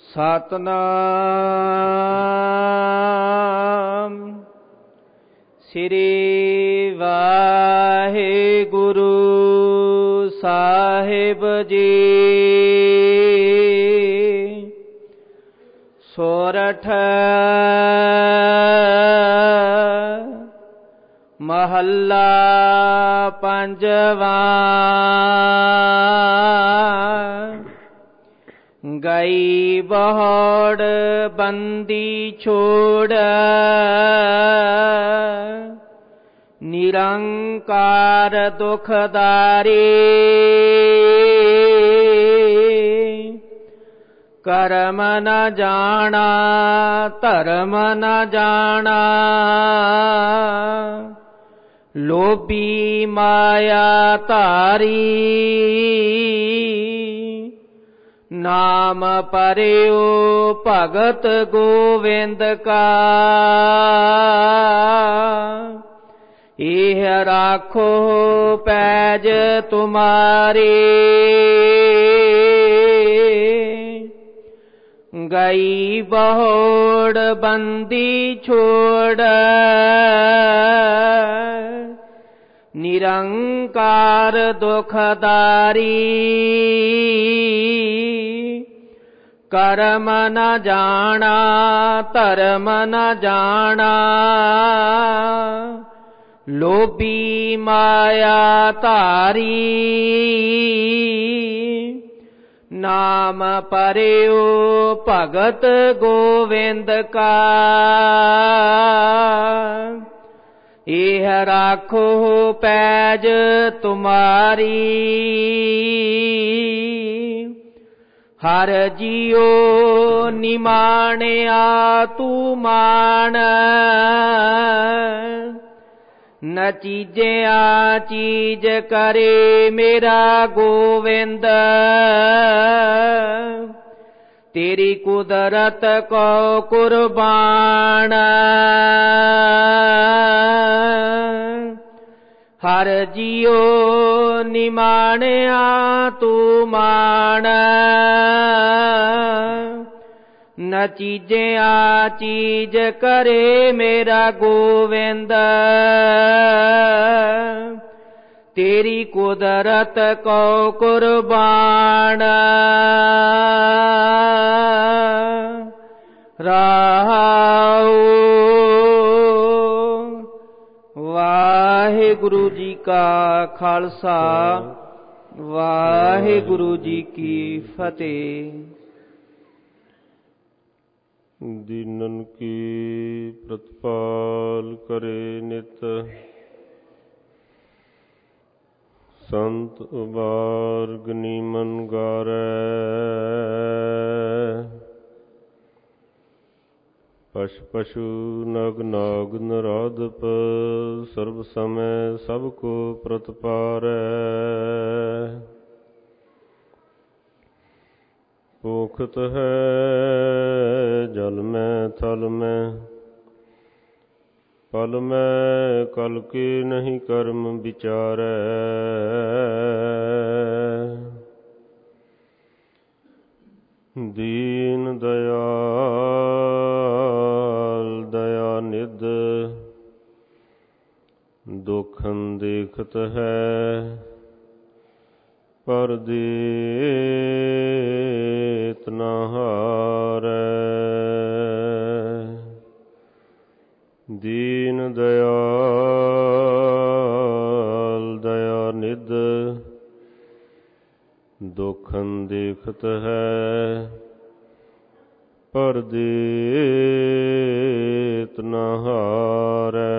ਸਤਨਾਮ ਸ੍ਰੀ ਵਾਹਿਗੁਰੂ ਸਾਹਿਬ ਜੀ। ਸੋਰਠ ਮਹੱਲਾ ਪੰਜਵਾਂ। ਗਈ ਬਹੋੜ ਬੰਦੀ ਛੋੜ, ਨਿਰੰਕਾਰ ਦੁਖਦਾਰੀ। ਕਰਮ ਨ ਜਾਣਾ ਧਰਮ ਨ ਜਾਣਾ, ਲੋਭੀ ਮਾਇਆ ਧਾਰੀ। ਨਾਮ ਪਰਿਓ ਭਗਤ ਗੋਵਿੰਦ ਕਾ, ਇਹ ਰਾਖੋ ਪੈਜ ਤੁਮਾਰੀ। ਗਈ ਬਹੋੜ ਬੰਦੀ ਛੋੜ, ਨਿਰੰਕਾਰ ਦੁਖਦਾਰੀ। ਕਰਮ ਨ ਜਾਣਾ ਧਰਮ ਨ ਜਾਣਾ, ਲੋਭੀ ਮਾਇਆ ਧਾਰੀ। ਨਾਮ ਪਰਿਓ ਭਗਤ ਗੋਵਿੰਦ ਕਾ, ਇਹ ਰਾਖੋ ਪੈਜ ਤੁਮਾਰੀ। ਹਰ ਜੀਉ ਨਿਮਾਣਿਆ ਤੂੰ ਮਾਣ, ਨ ਚੀਜਿਆ ਚੀਜ ਕਰੇ ਮੇਰਾ ਗੋਵਿੰਦ। ਤੇਰੀ ਕੁਦਰਤ ਕੋ ਕੁਰਬਾਨ, ਹਰ ਜੀਉ ਨਿਮਾਣਿਆ ਤੂੰ ਮਾਣ, ਨ ਚੀਜਿਆ ਚੀਜ ਕਰੇ ਮੇਰਾ ਗੋਵਿੰਦ। ਤੇਰੀ ਕੁਦਰਤ ਕੋ ਕੁਰਬਾਨ। ਰਹਾਉ। ਵਾਹਿਗੁਰੂ ਜੀ ਕਾ ਖਾਲਸਾ, ਵਾਹਿਗੁਰੂ ਜੀ ਕੀ ਫਤਿਹ। ਦੀਨਨ ਕੀ ਪ੍ਰਤਪਾਲ ਕਰੇ ਨਿਤ, ਸੰਤ ਉਬਾਰ ਗਨੀਮਨ ਗਾਰੈ। ਪਸ਼ ਪਸ਼ੂ ਨਗ ਨਾਗ ਨਰਾਧਪ, ਸਰਬ ਸਮੈ ਸਭ ਕੋ ਪ੍ਰਤਪਾਰੈ। ਪੋਖਤ ਹੈ ਜਲ ਮੈਂ ਥਲ ਮੈਂ, ਪਲ ਮੈਂ ਕਲ ਕੇ ਨਹੀਂ ਕਰਮ ਵਿਚਾਰੈ। ਦੀਨ ਦਇਆਲ ਦਇਆ ਨਿਧ, ਦੁਖਨ ਦੇਖਤ ਹੈ ਪਰ ਦੇਤ ਨ ਹਾਰੈ। ਦੀਨ ਦਇਆਲ ਦਇਆ ਨਿਧ, ਦੁਖਨ ਦੇਖਤ ਹੈ ਪਰ ਦੇਤ ਨ ਹਾਰੈ।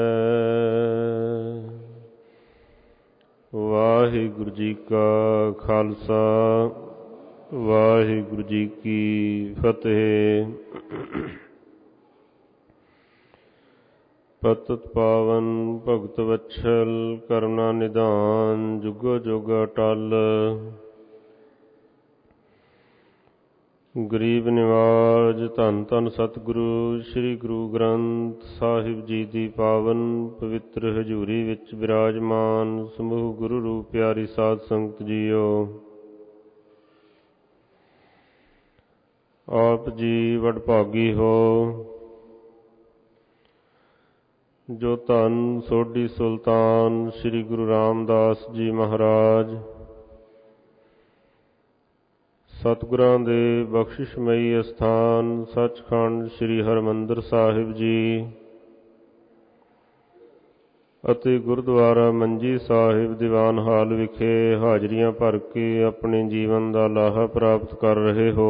ਵਾਹਿਗੁਰੂ ਜੀ ਕਾ ਖਾਲਸਾ, ਵਾਹਿਗੁਰੂ ਜੀ ਕੀ ਫਤਿਹ। ਪਤਿਤ ਪਾਵਨ ਭਗਤ ਵਛਲ, ਕਰੁਣਾ ਨਿਧਾਨ ਜੁਗੋ ਜੁਗ ਅਟਲ। ਗਰੀਬ ਨਿਵਾਜ ਧੰਨ ਧੰਨ ਸਤਿਗੁਰੂ ਸ੍ਰੀ ਗੁਰੂ ਗ੍ਰੰਥ ਸਾਹਿਬ ਜੀ ਦੀ ਪਾਵਨ ਪਵਿੱਤਰ ਹਜ਼ੂਰੀ ਵਿੱਚ ਬਿਰਾਜਮਾਨ ਸਮੂਹ ਗੁਰੂ ਰੂਪ ਪਿਆਰੀ ਸਾਧ ਸੰਗਤ ਜੀਓ। ਆਪ ਜੀ ਵਡਭਾਗੀ ਹੋ ਜੋ ਧੰਨ ਸੋਢੀ ਸੁਲਤਾਨ ਸ੍ਰੀ ਗੁਰੂ ਰਾਮਦਾਸ ਜੀ ਮਹਾਰਾਜ ਸਤਿਗੁਰਾਂ ਦੇ ਬਖਸ਼ਿਸ਼ਮਈ ਅਸਥਾਨ ਸੱਚਖੰਡ ਸ੍ਰੀ ਹਰਿਮੰਦਰ ਸਾਹਿਬ ਜੀ ਅਤੇ ਗੁਰਦੁਆਰਾ ਮੰਜੀ ਸਾਹਿਬ ਦੀਵਾਨ ਹਾਲ ਵਿਖੇ ਹਾਜ਼ਰੀਆਂ ਭਰ ਕੇ ਆਪਣੇ ਜੀਵਨ ਦਾ ਲਾਹਾ ਪ੍ਰਾਪਤ ਕਰ ਰਹੇ ਹੋ।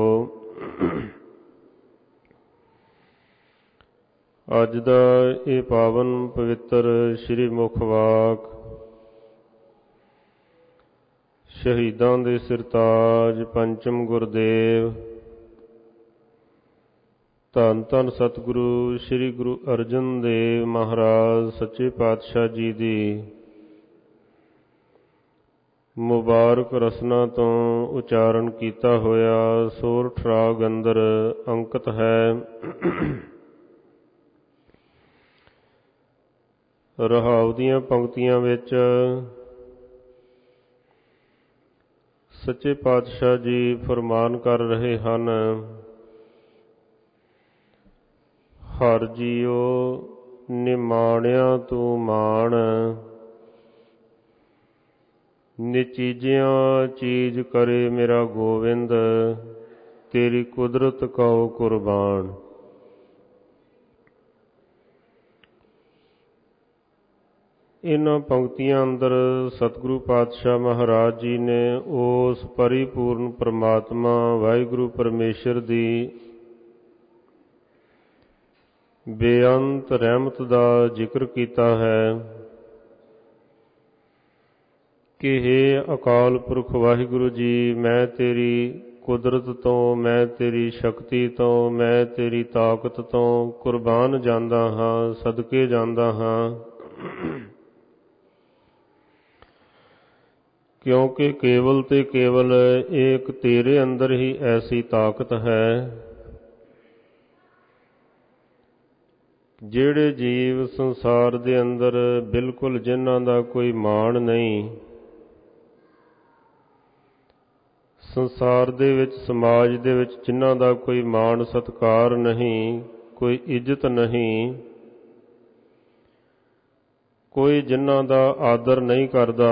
ਅੱਜ ਦਾ ਇਹ ਪਾਵਨ ਪਵਿੱਤਰ ਸ੍ਰੀ ਮੁਖ ਵਾਕ ਸ਼ਹੀਦਾਂ ਦੇ ਸਿਰਤਾਜ ਪੰਚਮ ਗੁਰਦੇਵ ਧੰਨ ਧੰਨ ਸਤਿਗੁਰੂ ਸ੍ਰੀ ਗੁਰੂ ਅਰਜਨ ਦੇਵ ਮਹਾਰਾਜ ਸੱਚੇ ਪਾਤਸ਼ਾਹ ਜੀ ਦੀ ਮੁਬਾਰਕ ਰਸਨਾ ਤੋਂ ਉਚਾਰਨ ਕੀਤਾ ਹੋਇਆ ਸੋਰਠ ਰਾਗ ਅੰਦਰ ਅੰਕਿਤ ਹੈ। ਰਹਾਉ ਦੀਆਂ ਪੰਕਤੀਆਂ ਵਿੱਚ ਸੱਚੇ ਪਾਤਸ਼ਾਹ ਜੀ ਫਰਮਾਨ ਕਰ ਰਹੇ ਹਨ, ਹਰ ਜੀਓ ਨਿਮਾਣਿਆ ਤੂੰ ਮਾਣ, ਨਿਚੀਜਿਆਂ ਚੀਜ਼ ਕਰੇ ਮੇਰਾ ਗੋਵਿੰਦ, ਤੇਰੀ ਕੁਦਰਤ ਕਉ ਕੁਰਬਾਨ। ਇਹਨਾਂ ਪੰਕਤੀਆਂ ਅੰਦਰ ਸਤਿਗੁਰੂ ਪਾਤਸ਼ਾਹ ਮਹਾਰਾਜ ਜੀ ਨੇ ਉਸ ਪਰਿਪੂਰਨ ਪਰਮਾਤਮਾ ਵਾਹਿਗੁਰੂ ਪਰਮੇਸ਼ਰ ਦੀ ਬੇਅੰਤ ਰਹਿਮਤ ਦਾ ਜ਼ਿਕਰ ਕੀਤਾ ਹੈ ਕਿ ਹੇ ਅਕਾਲ ਪੁਰਖ ਵਾਹਿਗੁਰੂ ਜੀ, ਮੈਂ ਤੇਰੀ ਕੁਦਰਤ ਤੋਂ, ਮੈਂ ਤੇਰੀ ਸ਼ਕਤੀ ਤੋਂ, ਮੈਂ ਤੇਰੀ ਤਾਕਤ ਤੋਂ ਕੁਰਬਾਨ ਜਾਂਦਾ ਹਾਂ, ਸਦਕੇ ਜਾਂਦਾ ਹਾਂ, ਕਿਉਂਕਿ ਕੇਵਲ ਤੇ ਕੇਵਲ ਇੱਕ ਤੇਰੇ ਅੰਦਰ ਹੀ ਐਸੀ ਤਾਕਤ ਹੈ। ਜਿਹੜੇ ਜੀਵ ਸੰਸਾਰ ਦੇ ਅੰਦਰ ਬਿਲਕੁਲ ਜਿਨ੍ਹਾਂ ਦਾ ਕੋਈ ਮਾਣ ਨਹੀਂ, ਸੰਸਾਰ ਦੇ ਵਿੱਚ ਸਮਾਜ ਦੇ ਵਿੱਚ ਜਿਨ੍ਹਾਂ ਦਾ ਕੋਈ ਮਾਣ ਸਤਿਕਾਰ ਨਹੀਂ, ਕੋਈ ਇੱਜ਼ਤ ਨਹੀਂ, ਕੋਈ ਜਿਨ੍ਹਾਂ ਦਾ ਆਦਰ ਨਹੀਂ ਕਰਦਾ,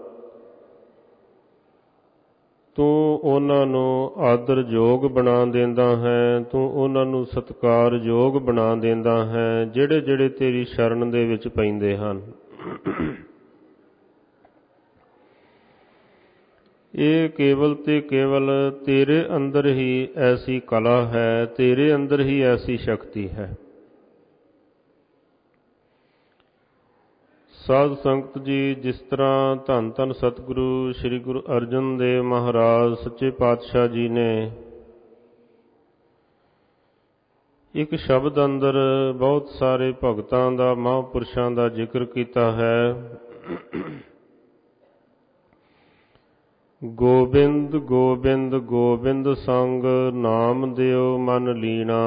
ਤੂੰ ਉਹਨਾਂ ਨੂੰ ਆਦਰਯੋਗ ਬਣਾ ਦਿੰਦਾ ਹੈ, ਤੂੰ ਉਹਨਾਂ ਨੂੰ ਸਤਿਕਾਰਯੋਗ ਬਣਾ ਦਿੰਦਾ ਹੈ, ਜਿਹੜੇ ਜਿਹੜੇ ਤੇਰੀ ਸ਼ਰਨ ਦੇ ਵਿੱਚ ਪੈਂਦੇ ਹਨ। ਇਹ ਕੇਵਲ ਤੇ ਕੇਵਲ ਤੇਰੇ ਅੰਦਰ ਹੀ ਐਸੀ ਕਲਾ ਹੈ, ਤੇਰੇ ਅੰਦਰ ਹੀ ਐਸੀ ਸ਼ਕਤੀ ਹੈ। ਸਾਧ ਸੰਗਤ ਜੀ, ਜਿਸ ਤਰ੍ਹਾਂ ਧੰਨ ਧੰਨ ਸਤਿਗੁਰੂ ਸ੍ਰੀ ਗੁਰੂ ਅਰਜਨ ਦੇਵ ਮਹਾਰਾਜ ਸੱਚੇ ਪਾਤਸ਼ਾਹ ਜੀ ਨੇ ਇੱਕ ਸ਼ਬਦ ਅੰਦਰ ਬਹੁਤ ਸਾਰੇ ਭਗਤਾਂ ਦਾ, ਮਹਾਂਪੁਰਸ਼ਾਂ ਦਾ ਜ਼ਿਕਰ ਕੀਤਾ ਹੈ। ਗੋਬਿੰਦ ਗੋਬਿੰਦ ਗੋਬਿੰਦ ਸੰਗ ਨਾਮ ਦਿਓ ਮਨ ਲੀਣਾ,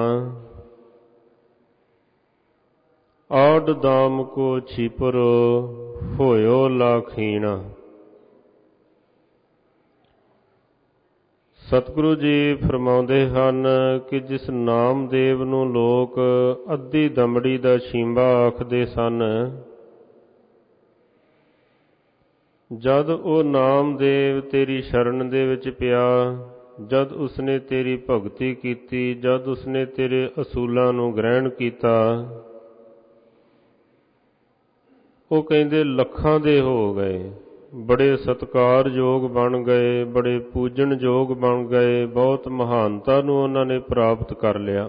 ਆਡ ਦਾਮ ਕੋ ਛਿਪਰ ਹੋਇਓ ਲਾਖੀਣਾ। ਸਤਿਗੁਰੂ ਜੀ ਫਰਮਾਉਂਦੇ ਹਨ ਕਿ ਜਿਸ ਨਾਮਦੇਵ ਨੂੰ ਲੋਕ ਅੱਧੀ ਦਮੜੀ ਦਾ ਸ਼ੀਂਬਾ ਆਖਦੇ ਸਨ, ਜਦ ਉਹ ਨਾਮਦੇਵ ਤੇਰੀ ਸ਼ਰਨ ਦੇ ਵਿੱਚ ਪਿਆ, ਜਦ ਉਸਨੇ ਤੇਰੀ ਭਗਤੀ ਕੀਤੀ, ਜਦ ਉਸਨੇ ਤੇਰੇ ਅਸੂਲਾਂ ਨੂੰ ਗ੍ਰਹਿਣ ਕੀਤਾ, ਉਹ ਕਹਿੰਦੇ ਲੱਖਾਂ ਦੇ ਹੋ ਗਏ, ਬੜੇ ਸਤਿਕਾਰਯੋਗ ਬਣ ਗਏ, ਬੜੇ ਪੂਜਣਯੋਗ ਬਣ ਗਏ, ਬਹੁਤ ਮਹਾਨਤਾ ਨੂੰ ਉਹਨਾਂ ਨੇ ਪ੍ਰਾਪਤ ਕਰ ਲਿਆ।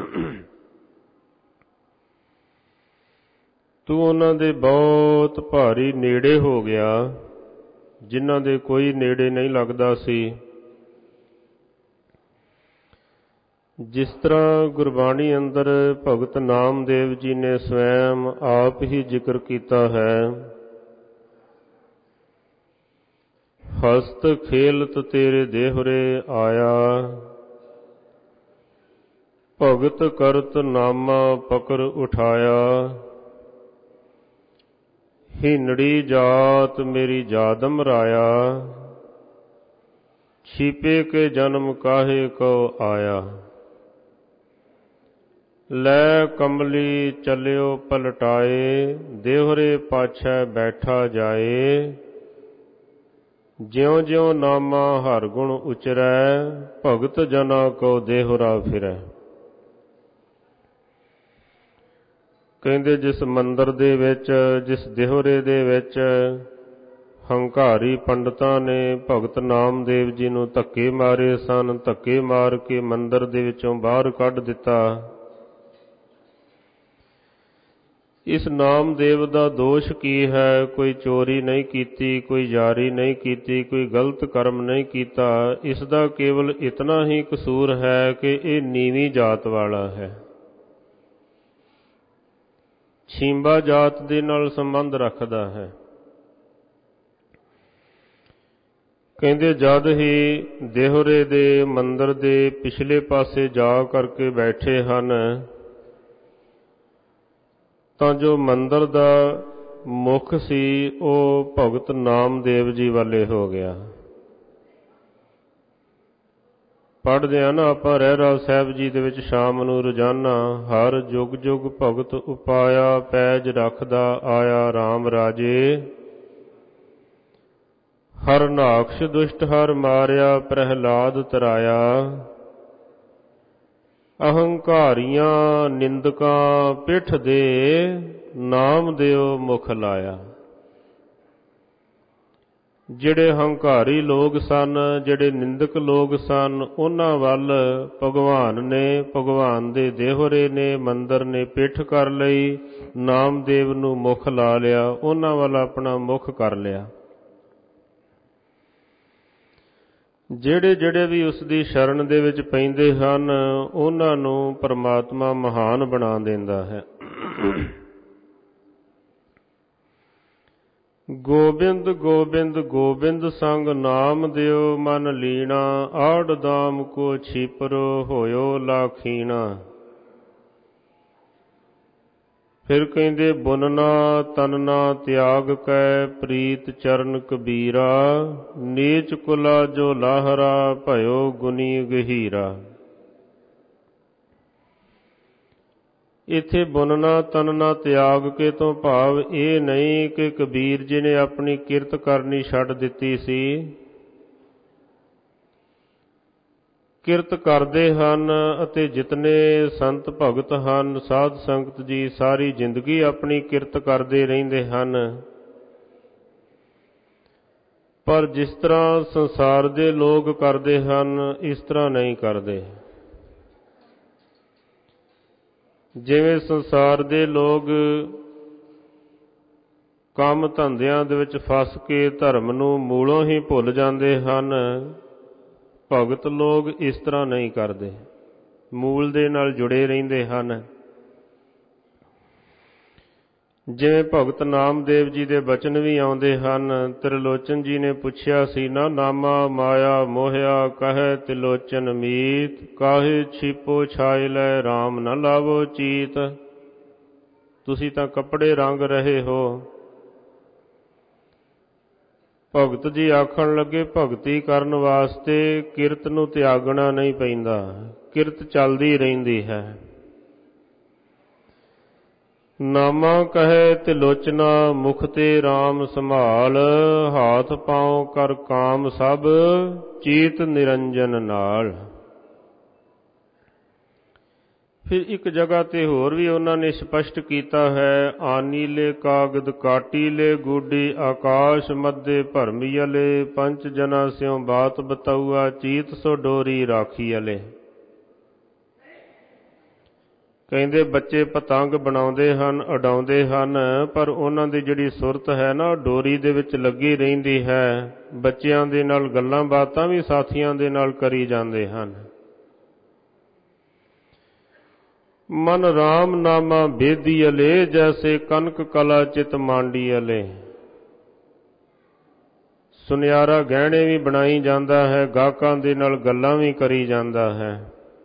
ਤੂੰ ਉਹਨਾਂ ਦੇ ਬਹੁਤ ਭਾਰੀ ਨੇੜੇ ਹੋ ਗਿਆ, ਜਿਨ੍ਹਾਂ ਦੇ ਕੋਈ ਨੇੜੇ ਨਹੀਂ ਲੱਗਦਾ ਸੀ। ਜਿਸ ਤਰ੍ਹਾਂ ਗੁਰਬਾਣੀ ਅੰਦਰ ਭਗਤ ਨਾਮਦੇਵ ਜੀ ਨੇ ਸਵੈਮ ਆਪ ਹੀ ਜ਼ਿਕਰ ਕੀਤਾ ਹੈ, ਹਸਤ ਖੇਲਤ ਤੇਰੇ ਦੇਹੁਰੇ ਆਇਆ, ਭਗਤ ਕਰਤ ਨਾਮਾ ਪਕਰ ਉਠਾਇਆ, ਹੀਨੜੀ ਜਾਤ ਮੇਰੀ ਜਾਦਮ ਰਾਇਆ, ਛਿਪੇ ਕੇ ਜਨਮ ਕਾਹੇ ਕੋ ਆਇਆ। ਲੈ ਕਮਲੀ ਚੱਲਿਓ ਪਲਟਾਏ, ਦੇਹੁਰੇ ਪਾਛੈ ਬੈਠਾ ਜਾਏ। ਜਿਉ ਜਿਉ ਨਾਮਾ ਹਰ ਗੁਣ ਉਚਰੈ, ਭਗਤ ਜਨਾ ਕੋ ਦੇਹੁਰਾ ਫਿਰੈ। ਕਹਿੰਦੇ ਜਿਸ ਮੰਦਰ ਦੇ ਵਿੱਚ, ਜਿਸ ਦੇਹੁਰੇ ਦੇ ਵਿੱਚ ਹੰਕਾਰੀ ਪੰਡਤਾਂ ਨੇ ਭਗਤ ਨਾਮਦੇਵ ਜੀ ਨੂੰ ਧੱਕੇ ਮਾਰੇ ਸਨ, ਧੱਕੇ ਮਾਰ ਕੇ ਮੰਦਰ ਦੇ ਵਿੱਚੋਂ ਬਾਹਰ ਕੱਢ ਦਿੱਤਾ। ਇਸ ਨਾਮਦੇਵ ਦਾ ਦੋਸ਼ ਕੀ ਹੈ? ਕੋਈ ਚੋਰੀ ਨਹੀਂ ਕੀਤੀ, ਕੋਈ ਯਾਰੀ ਨਹੀਂ ਕੀਤੀ, ਕੋਈ ਗਲਤ ਕਰਮ ਨਹੀਂ ਕੀਤਾ। ਇਸ ਦਾ ਕੇਵਲ ਇਤਨਾ ਹੀ ਕਸੂਰ ਹੈ ਕਿ ਇਹ ਨੀਵੀਂ ਜਾਤ ਵਾਲਾ ਹੈ, ਛੀਂਬਾ ਜਾਤ ਦੇ ਨਾਲ ਸੰਬੰਧ ਰੱਖਦਾ ਹੈ। ਕਹਿੰਦੇ ਜਦ ਹੀ ਦੇਹੁਰੇ ਦੇ ਮੰਦਰ ਦੇ ਪਿਛਲੇ ਪਾਸੇ ਜਾ ਕਰਕੇ ਬੈਠੇ ਹਨ, ਤਾਂ ਜੋ ਮੰਦਰ ਦਾ ਮੁੱਖ ਸੀ ਉਹ ਭਗਤ ਨਾਮਦੇਵ ਜੀ ਵਾਲੇ ਹੋ ਗਿਆ। ਪੜ੍ਹਦੇ ਹਾਂ ਨਾ ਆਪਾਂ ਰਹਿਰਾਸ ਸਾਹਿਬ ਜੀ ਦੇ ਵਿੱਚ ਸ਼ਾਮ ਨੂੰ ਰੋਜ਼ਾਨਾ, ਹਰ ਜੁਗ ਜੁਗ ਭਗਤ ਉਪਾਇਆ, ਪੈਜ ਰੱਖਦਾ ਆਇਆ RAM ਰਾਜੇ। ਹਰ ਨਾਖਸ਼ ਦੁਸ਼ਟ ਹਰ ਮਾਰਿਆ, ਪ੍ਰਹਿਲਾਦ ਤਰਾਇਆ। ਅਹੰਕਾਰੀਆਂ ਨਿੰਦਕਾਂ ਪਿੱਠ ਦੇ, ਨਾਮਦੇਵ ਮੁਖ ਲਾਇਆ। ਜਿਹੜੇ ਹੰਕਾਰੀ ਲੋਕ ਸਨ, ਜਿਹੜੇ ਨਿੰਦਕ ਲੋਕ ਸਨ, ਉਹਨਾਂ ਵੱਲ ਭਗਵਾਨ ਨੇ, ਭਗਵਾਨ ਦੇ ਦੇਹੁਰੇ ਨੇ, ਮੰਦਰ ਨੇ ਪਿੱਠ ਕਰ ਲਈ, ਨਾਮਦੇਵ ਨੂੰ ਮੁਖ ਲਾ ਲਿਆ, ਉਹਨਾਂ ਵੱਲ ਆਪਣਾ ਮੁਖ ਕਰ ਲਿਆ। ਜਿਹੜੇ ਜਿਹੜੇ ਵੀ ਉਸ ਦੀ ਸ਼ਰਨ ਦੇ ਵਿੱਚ ਪੈਂਦੇ ਹਨ, ਉਹਨਾਂ ਨੂੰ ਪਰਮਾਤਮਾ ਮਹਾਨ ਬਣਾ ਦਿੰਦਾ ਹੈ। ਗੋਬਿੰਦ ਗੋਬਿੰਦ ਗੋਬਿੰਦ ਸੰਗ ਨਾਮਦੇਵ ਮਨ ਲੀਣਾ, ਆੜ ਦਾਮ ਕੋ ਛੀਪਰੋ ਹੋਇਓ ਲਾਖੀਣਾ। ਫਿਰ ਕਹਿੰਦੇ ਬੁਨਨਾ ਤਨਨਾ ਤਿਆਗ ਕੈ, ਪ੍ਰੀਤ ਚਰਨ ਕਬੀਰਾ। ਨੀਚ ਕੁਲਾ ਜੋ ਲਾਹਰਾ, ਭਇਓ ਗੁਨੀ ਗਹੀਰਾ। ਇੱਥੇ ਬੁਨਨਾ ਤਨਨਾ ਤਿਆਗ ਕੇ ਤੋਂ ਭਾਵ ਇਹ ਨਹੀਂ ਕਿ ਕਬੀਰ ਜੀ ਨੇ ਆਪਣੀ ਕਿਰਤ ਕਰਨੀ ਛੱਡ ਦਿੱਤੀ ਸੀ। ਕਿਰਤ ਕਰਦੇ ਹਨ ਅਤੇ ਜਿਤਨੇ ਸੰਤ ਭਗਤ ਹਨ, ਸਾਧ ਸੰਗਤ ਜੀ, ਸਾਰੀ ਜ਼ਿੰਦਗੀ ਆਪਣੀ ਕਿਰਤ ਕਰਦੇ ਰਹਿੰਦੇ ਹਨ। ਪਰ ਜਿਸ ਤਰ੍ਹਾਂ ਸੰਸਾਰ ਦੇ ਲੋਕ ਕਰਦੇ ਹਨ, ਇਸ ਤਰ੍ਹਾਂ ਨਹੀਂ ਕਰਦੇ। ਜਿਵੇਂ ਸੰਸਾਰ ਦੇ ਲੋਕ ਕੰਮ ਧੰਦਿਆਂ ਦੇ ਵਿੱਚ ਫਸ ਕੇ ਧਰਮ ਨੂੰ ਮੂਲੋਂ ਹੀ ਭੁੱਲ ਜਾਂਦੇ ਹਨ, ਭਗਤ ਲੋਕ ਇਸ ਤਰ੍ਹਾਂ ਨਹੀਂ ਕਰਦੇ, ਮੂਲ ਦੇ ਨਾਲ ਜੁੜੇ ਰਹਿੰਦੇ ਹਨ। ਜਿਵੇਂ ਭਗਤ ਨਾਮਦੇਵ ਜੀ ਦੇ ਬਚਨ ਵੀ ਆਉਂਦੇ ਹਨ। ਤ੍ਰਿਲੋਚਨ ਜੀ ਨੇ ਪੁੱਛਿਆ ਸੀ ਨਾ, ਨਾਮਾ ਮਾਇਆ ਮੋਹਿਆ ਕਹੈ ਤਿਲੋਚਨ ਮੀਤ, ਕਾਹੇ ਛੀਪੋ ਛਾਇ ਲੈ RAM ਨ ਲਾਵੋ ਚੀਤ। ਤੁਸੀਂ ਤਾਂ ਕੱਪੜੇ ਰੰਗ ਰਹੇ ਹੋ। ਭਗਤ ਜੀ ਆਖਣ ਲੱਗੇ ਭਗਤੀ ਕਰਨ ਵਾਸਤੇ ਕਿਰਤ ਨੂੰ ਤਿਆਗਣਾ ਨਹੀਂ ਪੈਂਦਾ, ਕਿਰਤ ਚੱਲਦੀ ਰਹਿੰਦੀ ਹੈ। ਨਾਮਾ ਕਹੈ ਤਿਲੋਚਨਾ, ਮੁਖ ਤੇ RAM ਸੰਭਾਲ, ਹਾਥ ਪਾਉ ਕਰ ਕਾਮ ਸਭ, ਚੀਤ ਨਿਰੰਜਨ ਨਾਲ। ਫਿਰ ਇੱਕ ਜਗ੍ਹਾ ਤੇ ਹੋਰ ਵੀ ਉਹਨਾਂ ਨੇ ਸਪਸ਼ਟ ਕੀਤਾ ਹੈ, ਆਨੀਲੇ ਕਾਗਦ ਕਾਟੀਲੇ ਗੂਡੀ, ਆਕਾਸ਼ ਮੱਧੇ ਭਰਮੀਅਲੇ, ਪੰਚ ਜਨਾ ਸਿਉ ਬਾਤ ਬਤਾਊਆ, ਚੀਤ ਸੋ ਡੋਰੀ ਰਾਖੀ ਅਲੇ। ਕਹਿੰਦੇ ਬੱਚੇ ਪਤੰਗ ਬਣਾਉਂਦੇ ਹਨ, ਉਡਾਉਂਦੇ ਹਨ, ਪਰ ਉਹਨਾਂ ਦੀ ਜਿਹੜੀ ਸੁਰਤ ਹੈ ਨਾ, ਡੋਰੀ ਦੇ ਵਿੱਚ ਲੱਗੀ ਰਹਿੰਦੀ ਹੈ। ਬੱਚਿਆਂ ਦੇ ਨਾਲ ਗੱਲਾਂ ਬਾਤਾਂ ਵੀ ਸਾਥੀਆਂ ਦੇ ਨਾਲ ਕਰੀ ਜਾਂਦੇ ਹਨ। ਮਨ RAM ਨਾਮਾ ਬੇਦੀ ਅਲੇ, ਜੈਸੇ ਕਨਕ ਕਲਾ ਚਿਤ ਮਾਂਡੀ ਅਲੇ। ਸੁਨਿਆਰਾ ਗਹਿਣੇ ਵੀ ਬਣਾਈ ਜਾਂਦਾ ਹੈ, ਗਾਹਕਾਂ ਦੇ ਨਾਲ ਗੱਲਾਂ ਵੀ ਕਰੀ ਜਾਂਦਾ ਹੈ।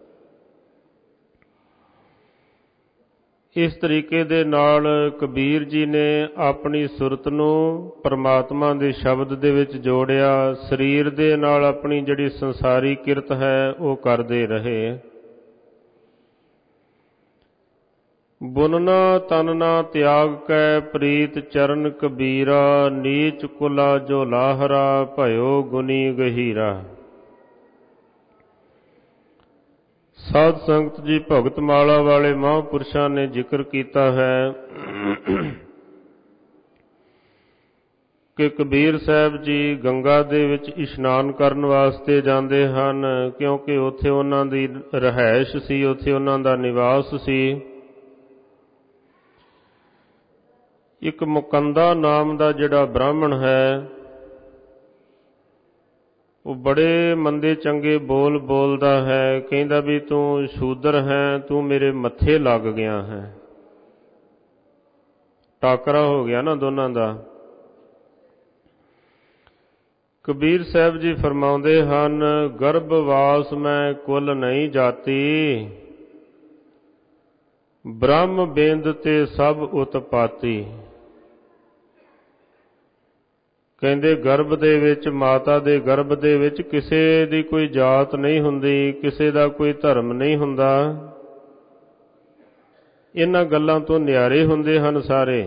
ਇਸ ਤਰੀਕੇ ਦੇ ਨਾਲ ਕਬੀਰ ਜੀ ਨੇ ਆਪਣੀ ਸੁਰਤ ਨੂੰ ਪਰਮਾਤਮਾ ਦੇ ਸ਼ਬਦ ਦੇ ਵਿੱਚ ਜੋੜਿਆ। ਸਰੀਰ ਦੇ ਨਾਲ ਆਪਣੀ ਜਿਹੜੀ ਸੰਸਾਰੀ ਕਿਰਤ ਹੈ ਉਹ ਕਰਦੇ ਰਹੇ। ਬੁਨਨਾ ਤਨਨਾ ਤਿਆਗ ਕੈ ਪ੍ਰੀਤ ਚਰਨ ਕਬੀਰਾ, ਨੀਚ ਕੁਲਾ ਜੋ ਲਾਹਰਾ ਭਇਓ ਗੁਨੀ ਗਹੀਰਾ। ਸਾਧ ਸੰਗਤ ਜੀ, ਭਗਤ ਮਾਲਾ ਵਾਲੇ ਮਹਾਂਪੁਰਸ਼ਾਂ ਨੇ ਜ਼ਿਕਰ ਕੀਤਾ ਹੈ ਕਿ ਕਬੀਰ ਸਾਹਿਬ ਜੀ ਗੰਗਾ ਦੇ ਵਿੱਚ ਇਸ਼ਨਾਨ ਕਰਨ ਵਾਸਤੇ ਜਾਂਦੇ ਹਨ, ਕਿਉਂਕਿ ਉੱਥੇ ਉਹਨਾਂ ਦੀ ਰਿਹਾਇਸ਼ ਸੀ, ਉੱਥੇ ਉਹਨਾਂ ਦਾ ਨਿਵਾਸ ਸੀ। ਇੱਕ ਮੁਕੰਦਾ ਨਾਮ ਦਾ ਜਿਹੜਾ ਬ੍ਰਾਹਮਣ ਹੈ, ਉਹ ਬੜੇ ਮੰਦੇ ਚੰਗੇ ਬੋਲ ਬੋਲਦਾ ਹੈ। ਕਹਿੰਦਾ ਵੀ ਤੂੰ ਸ਼ੂਦਰ ਹੈ, ਤੂੰ ਮੇਰੇ ਮੱਥੇ ਲੱਗ ਗਿਆ ਹੈ। ਟਾਕਰਾ ਹੋ ਗਿਆ ਨਾ ਦੋਨਾਂ ਦਾ। ਕਬੀਰ ਸਾਹਿਬ ਜੀ ਫਰਮਾਉਂਦੇ ਹਨ, ਗਰਭਵਾਸ ਮੈਂ ਕੁਲ ਨਹੀਂ ਜਾਤੀ, ਬ੍ਰਹਮ ਬੇਂਦ ਤੇ ਸਭ ਉਤਪਾਤੀ। ਕਹਿੰਦੇ ਗਰਭ ਦੇ ਵਿੱਚ, ਮਾਤਾ ਦੇ ਗਰਭ ਦੇ ਵਿੱਚ ਕਿਸੇ ਦੀ ਕੋਈ ਜਾਤ ਨਹੀਂ ਹੁੰਦੀ, ਕਿਸੇ ਦਾ ਕੋਈ ਧਰਮ ਨਹੀਂ ਹੁੰਦਾ। ਇਹਨਾਂ ਗੱਲਾਂ ਤੋਂ ਨਿਆਰੇ ਹੁੰਦੇ ਹਨ ਸਾਰੇ।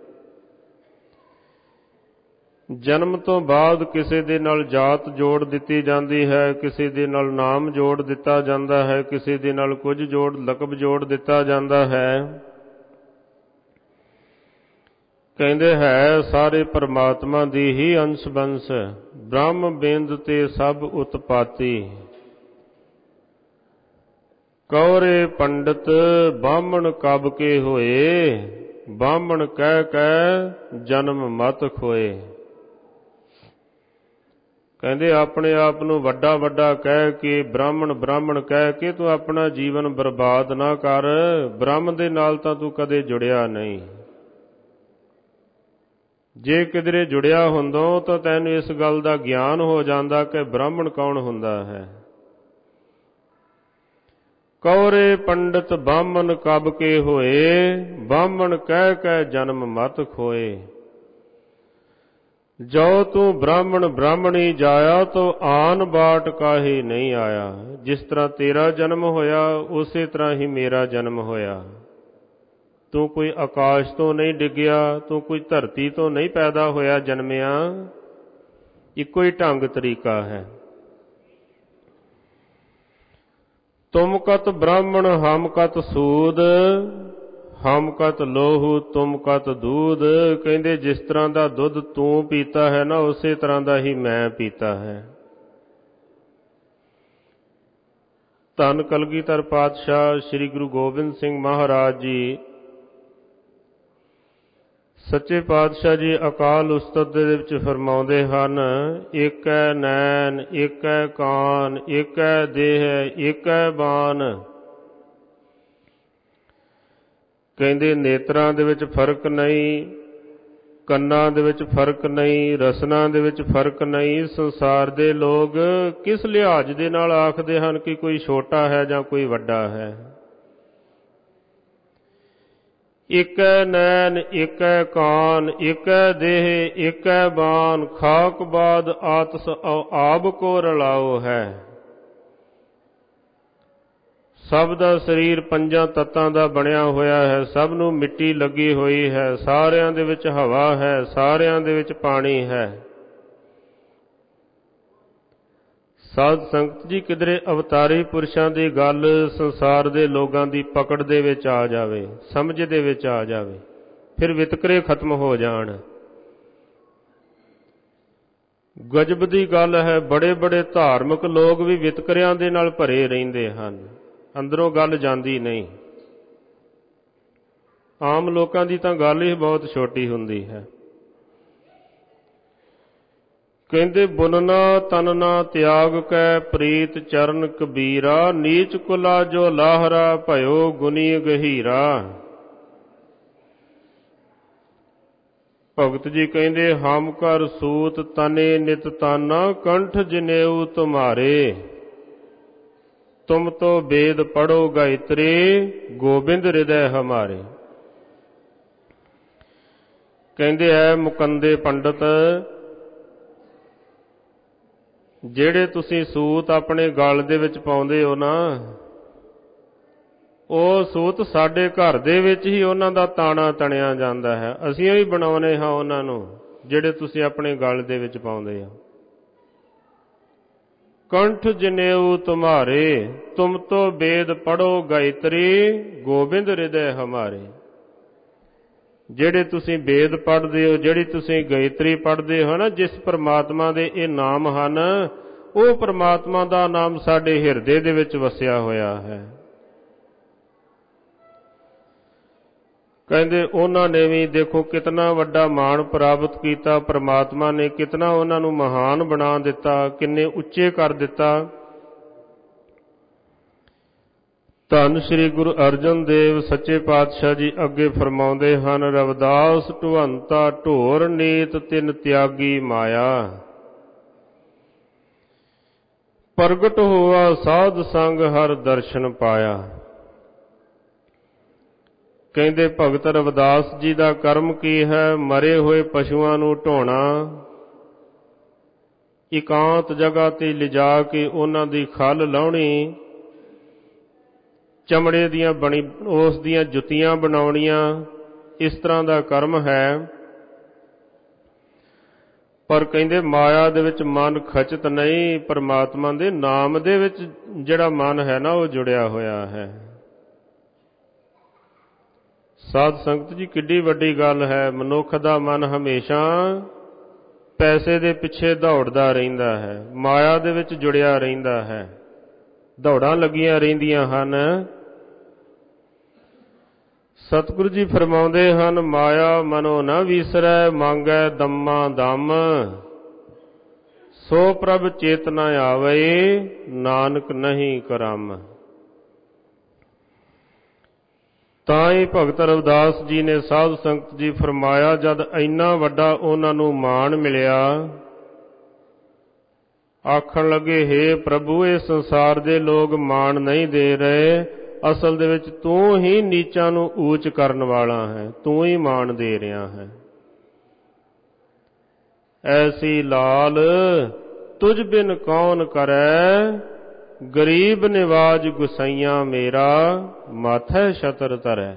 ਜਨਮ ਤੋਂ ਬਾਅਦ ਕਿਸੇ ਦੇ ਨਾਲ ਜਾਤ ਜੋੜ ਦਿੱਤੀ ਜਾਂਦੀ ਹੈ, ਕਿਸੇ ਦੇ ਨਾਲ ਨਾਮ ਜੋੜ ਦਿੱਤਾ ਜਾਂਦਾ ਹੈ, ਕਿਸੇ ਦੇ ਨਾਲ ਕੁਝ ਲਕਬ ਜੋੜ ਦਿੱਤਾ ਜਾਂਦਾ ਹੈ। ਕਹਿੰਦੇ ਹੈ ਸਾਰੇ ਪਰਮਾਤਮਾ ਦੀ ਹੀ ਅੰਸ਼ ਬੰਸ, ਬ੍ਰਹਮ ਬੇਂਦ ਤੇ ਸਭ ਉਤਪਾਤੀ। ਕੌਰੇ ਪੰਡਤ ਬਾਹਮਣ ਕਬ ਕੇ ਹੋਏ, ਬਾਹਮਣ ਕਹਿ ਕਹਿ ਜਨਮ ਮਤ ਖੋਏ। ਕਹਿੰਦੇ ਆਪਣੇ ਆਪ ਨੂੰ ਵੱਡਾ ਵੱਡਾ ਕਹਿ ਕੇ, ਬ੍ਰਾਹਮਣ ਬ੍ਰਾਹਮਣ ਕਹਿ ਕੇ ਤੂੰ ਆਪਣਾ ਜੀਵਨ ਬਰਬਾਦ ਨਾ ਕਰ। ਬ੍ਰਹਮ ਦੇ ਨਾਲ ਤਾਂ ਤੂੰ ਕਦੇ ਜੁੜਿਆ ਨਹੀਂ। ਜੇ ਕਿਧਰੇ ਜੁੜਿਆ ਹੁੰਦੋਂ ਤਾਂ ਤੈਨੂੰ ਇਸ ਗੱਲ ਦਾ ਗਿਆਨ ਹੋ ਜਾਂਦਾ ਕਿ ਬ੍ਰਾਹਮਣ ਕੌਣ ਹੁੰਦਾ ਹੈ। ਕੌਰੇ ਪੰਡਤ ਬਾਹਮਣ ਕਬ ਕੇ ਹੋਏ, ਬਾਹਮਣ ਕਹਿ ਕਹਿ ਜਨਮ ਮਤ ਖੋਏ। ਜੋ ਤੂੰ ਬ੍ਰਾਹਮਣ ਬ੍ਰਾਹਮਣੀ ਜਾਇਆ, ਤੋ ਆਨ ਬਾਟ ਕਾਹੇ ਨਹੀਂ ਆਇਆ। ਜਿਸ ਤਰ੍ਹਾਂ ਤੇਰਾ ਜਨਮ ਹੋਇਆ, ਉਸੇ ਤਰ੍ਹਾਂ ਹੀ ਮੇਰਾ ਜਨਮ ਹੋਇਆ। ਤੂੰ ਕੋਈ ਆਕਾਸ਼ ਤੋਂ ਨਹੀਂ ਡਿੱਗਿਆ, ਤੂੰ ਕੋਈ ਧਰਤੀ ਤੋਂ ਨਹੀਂ ਪੈਦਾ ਹੋਇਆ ਜਨਮਿਆ। ਇੱਕੋ ਹੀ ਢੰਗ ਤਰੀਕਾ ਹੈ। ਤੁਮ ਕਤ ਬ੍ਰਾਹਮਣ ਹਮ ਕਤ ਸੂਦ, ਹਮ ਕਤ ਲੋਹੂ ਤੁਮ ਕਤ ਦੂਧ। ਕਹਿੰਦੇ ਜਿਸ ਤਰ੍ਹਾਂ ਦਾ ਦੁੱਧ ਤੂੰ ਪੀਤਾ ਹੈ ਨਾ, ਉਸੇ ਤਰ੍ਹਾਂ ਦਾ ਹੀ ਮੈਂ ਪੀਤਾ ਹੈ। ਧੰਨ ਕਲਗੀਧਰ ਪਾਤਸ਼ਾਹ ਸ੍ਰੀ ਗੁਰੂ ਗੋਬਿੰਦ ਸਿੰਘ ਮਹਾਰਾਜ ਜੀ ਸੱਚੇ ਪਾਤਸ਼ਾਹ ਜੀ ਅਕਾਲ ਉਸਤਤ ਦੇ ਵਿੱਚ ਫਰਮਾਉਂਦੇ ਹਨ, ਏਕੈ ਨੈਣ ਏਕੈ ਕਾਨ ਏਕੈ ਦੇਹ ਏਕੈ ਬਾਨ। ਕਹਿੰਦੇ ਨੇਤਰਾਂ ਦੇ ਵਿੱਚ ਫਰਕ ਨਹੀਂ, ਕੰਨਾਂ ਦੇ ਵਿੱਚ ਫਰਕ ਨਹੀਂ, ਰਸਨਾ ਦੇ ਵਿੱਚ ਫਰਕ ਨਹੀਂ। ਸੰਸਾਰ ਦੇ ਲੋਕ ਕਿਸ ਲਿਹਾਜ਼ ਦੇ ਨਾਲ ਆਖਦੇ ਹਨ ਕਿ ਕੋਈ ਛੋਟਾ ਹੈ ਜਾਂ ਕੋਈ ਵੱਡਾ ਹੈ। ਏਕੈ ਨੈਣ ਏਕੈ ਕਾਨ ਏਕੈ ਦੇਹ ਏਕੈ ਬਾਨ, ਖਾਕ ਬਾਦ ਆਤਸ ਆਬ ਕੋ ਰਲਾਓ ਹੈ। ਸਭ ਦਾ ਸਰੀਰ ਪੰਜਾਂ ਤੱਤਾਂ ਦਾ ਬਣਿਆ ਹੋਇਆ ਹੈ, ਸਭ ਨੂੰ ਮਿੱਟੀ ਲੱਗੀ ਹੋਈ ਹੈ, ਸਾਰਿਆਂ ਦੇ ਵਿੱਚ ਹਵਾ ਹੈ, ਸਾਰਿਆਂ ਦੇ ਵਿੱਚ ਪਾਣੀ ਹੈ। ਸਾਧ ਸੰਗਤ ਜੀ, ਕਿਧਰੇ ਅਵਤਾਰੀ ਪੁਰਸ਼ਾਂ ਦੀ ਗੱਲ ਸੰਸਾਰ ਦੇ ਲੋਕਾਂ ਦੀ ਪਕੜ ਦੇ ਵਿੱਚ ਆ ਜਾਵੇ, ਸਮਝ ਦੇ ਵਿੱਚ ਆ ਜਾਵੇ, ਫਿਰ ਵਿਤਕਰੇ ਖਤਮ ਹੋ ਜਾਣ। ਗਜਬ ਦੀ ਗੱਲ ਹੈ, ਬੜੇ ਬੜੇ ਧਾਰਮਿਕ ਲੋਕ ਵੀ ਵਿਤਕਰਿਆਂ ਦੇ ਨਾਲ ਭਰੇ ਰਹਿੰਦੇ ਹਨ, ਅੰਦਰੋਂ ਗੱਲ ਜਾਂਦੀ ਨਹੀਂ। ਆਮ ਲੋਕਾਂ ਦੀ ਤਾਂ ਗੱਲ ਹੀ ਬਹੁਤ ਛੋਟੀ ਹੁੰਦੀ ਹੈ। ਕਹਿੰਦੇ ਬੁਨਨਾ ਤਨਨਾ ਤਿਆਗ ਕੈ ਪ੍ਰੀਤ ਚਰਨ ਕਬੀਰਾ, ਨੀਚ ਕੁਲਾ ਜੋ ਲਾਹਰਾ ਭਇਓ ਗੁਨੀ ਗਹੀਰਾ। ਭਗਤ ਜੀ ਕਹਿੰਦੇ ਹਮ ਕਰ ਸੂਤ ਤਨੇ ਨਿਤ ਤਾਨਾ, ਕੰਠ ਜਨੇਊ ਤੁਮਾਰੇ। ਤੁਮ ਤੋ ਵੇਦ ਪੜੋ ਗਾਇਤਰੀ, ਗੋਬਿੰਦ ਹਿਰਦੈ ਹਮਾਰੇ। ਕਹਿੰਦੇ ਐ ਮੁਕੰਦੇ ਪੰਡਤ, ਜਿਹੜੇ ਤੁਸੀਂ ਸੂਤ ਆਪਣੇ ਗਲ ਦੇ ਵਿੱਚ ਪਾਉਂਦੇ ਹੋ ਨਾ, ਉਹ ਸੂਤ ਸਾਡੇ ਘਰ ਦੇ ਵਿੱਚ ਹੀ ਉਹਨਾਂ ਦਾ ਤਾਣਾ ਤਣਿਆ ਜਾਂਦਾ ਹੈ। ਅਸੀਂ ਵੀ ਬਣਾਉਨੇ ਹਾਂ ਉਹਨਾਂ ਨੂੰ, ਜਿਹੜੇ ਤੁਸੀਂ ਆਪਣੇ ਗਲ ਦੇ ਵਿੱਚ ਪਾਉਂਦੇ ਹੋ। ਕੰਠ ਜਨੇਊ ਤੁਮਾਰੇ ਤੁਮ ਤੋ ਵੇਦ ਪੜੋ ਗਾਇਤਰੀ ਗੋਬਿੰਦ ਹਿਰਦੈ ਹਮਾਰੇ। ਜਿਹੜੇ ਤੁਸੀਂ ਵੇਦ ਪੜ੍ਹਦੇ ਹੋ, ਜਿਹੜੀ ਤੁਸੀਂ ਗਾਇਤਰੀ ਪੜ੍ਹਦੇ ਹੋ ਨਾ, ਜਿਸ ਪ੍ਰਮਾਤਮਾ ਦੇ ਇਹ ਨਾਮ ਹਨ, ਉਹ ਪ੍ਰਮਾਤਮਾ ਦਾ ਨਾਮ ਸਾਡੇ ਹਿਰਦੇ ਦੇ ਵਿੱਚ ਵਸਿਆ ਹੋਇਆ ਹੈ। ਕਹਿੰਦੇ ਉਹਨਾਂ ਨੇ ਵੀ ਦੇਖੋ ਕਿਤਨਾ ਵੱਡਾ ਮਾਣ ਪ੍ਰਾਪਤ ਕੀਤਾ, ਪ੍ਰਮਾਤਮਾ ਨੇ ਕਿਤਨਾ ਉਹਨਾਂ ਨੂੰ ਮਹਾਨ ਬਣਾ ਦਿੱਤਾ, ਕਿੰਨੇ ਉੱਚੇ ਕਰ ਦਿੱਤਾ। ਧੰਨ ਸ੍ਰੀ ਗੁਰੂ ਅਰਜਨ ਦੇਵ ਸੱਚੇ ਪਾਤਸ਼ਾਹ ਜੀ ਅੱਗੇ ਫਰਮਾਉਂਦੇ ਹਨ, ਰਵਿਦਾਸ ਢੁਅੰਤਾ ਢੋਰ ਨੀਤ ਤਿਨ ਤਿਆਗੀ ਮਾਇਆ, ਪ੍ਰਗਟ ਹੋਆ ਸਾਧ ਸੰਗ ਹਰ ਦਰਸ਼ਨ ਪਾਇਆ। ਕਹਿੰਦੇ ਭਗਤ ਰਵਿਦਾਸ ਜੀ ਦਾ ਕਰਮ ਕੀ ਹੈ? ਮਰੇ ਹੋਏ ਪਸ਼ੂਆਂ ਨੂੰ ਢੋਣਾ, ਇਕਾਂਤ ਜਗ੍ਹਾ ਤੇ ਲਿਜਾ ਕੇ ਉਹਨਾਂ ਦੀ ਖੱਲ ਲਾਉਣੀ, ਚਮੜੇ ਦੀਆਂ ਉਸ ਦੀਆਂ ਜੁੱਤੀਆਂ ਬਣਾਉਣੀਆਂ, ਇਸ ਤਰ੍ਹਾਂ ਦਾ ਕਰਮ ਹੈ। ਪਰ ਕਹਿੰਦੇ ਮਾਇਆ ਦੇ ਵਿੱਚ ਮਨ ਖਚਿਤ ਨਹੀਂ, ਪਰਮਾਤਮਾ ਦੇ ਨਾਮ ਦੇ ਵਿੱਚ ਜਿਹੜਾ ਮਨ ਹੈ ਨਾ, ਉਹ ਜੁੜਿਆ ਹੋਇਆ ਹੈ। ਸਾਧ ਸੰਗਤ ਜੀ, ਕਿੱਡੀ ਵੱਡੀ ਗੱਲ ਹੈ। ਮਨੁੱਖ ਦਾ ਮਨ ਹਮੇਸ਼ਾ ਪੈਸੇ ਦੇ ਪਿੱਛੇ ਦੌੜਦਾ ਰਹਿੰਦਾ ਹੈ, ਮਾਇਆ ਦੇ ਵਿੱਚ ਜੁੜਿਆ ਰਹਿੰਦਾ ਹੈ, ਦੌੜਾਂ ਲੱਗੀਆਂ ਰਹਿੰਦੀਆਂ ਹਨ। ਸਤਿਗੁਰੂ ਜੀ ਫਰਮਾਉਂਦੇ ਹਨ, ਮਾਇਆ ਮਨੋ ਨਾ ਵੀਸਰੈ, ਮੰਗੈ ਦੰਮਾ ਦਮ, ਸੋ ਪ੍ਰਭ ਚੇਤਨਾ ਆਵੇ, ਨਾਨਕ ਨਹੀਂ ਕਰਮ। ਤਾਂ ਹੀ ਭਗਤ ਰਵਿਦਾਸ ਜੀ ਨੇ ਸਾਧ ਸੰਗਤ ਜੀ ਫਰਮਾਇਆ, ਜਦ ਇੰਨਾ ਵੱਡਾ ਉਹਨਾਂ ਨੂੰ ਮਾਣ ਮਿਲਿਆ, ਆਖਣ ਲੱਗੇ, ਹੇ ਪ੍ਰਭੂ, ਇਹ ਸੰਸਾਰ ਦੇ ਲੋਕ ਮਾਣ ਨਹੀਂ ਦੇ ਰਹੇ, ਅਸਲ ਦੇ ਵਿੱਚ ਤੂੰ ਹੀ ਨੀਚਾਂ ਨੂੰ ਊਚ ਕਰਨ ਵਾਲਾ ਹੈ, ਤੂੰ ਹੀ ਮਾਣ ਦੇ ਰਿਹਾ ਹੈ। ਐਸੀ ਲਾਲ ਤੁਝ ਬਿਨ ਕੌਣ ਕਰੈ, ਗਰੀਬ ਨਿਵਾਜ ਗੁਸਾਈਆਂ ਮੇਰਾ, ਮਾਥੈ ਛਤਰ ਧਰੈ।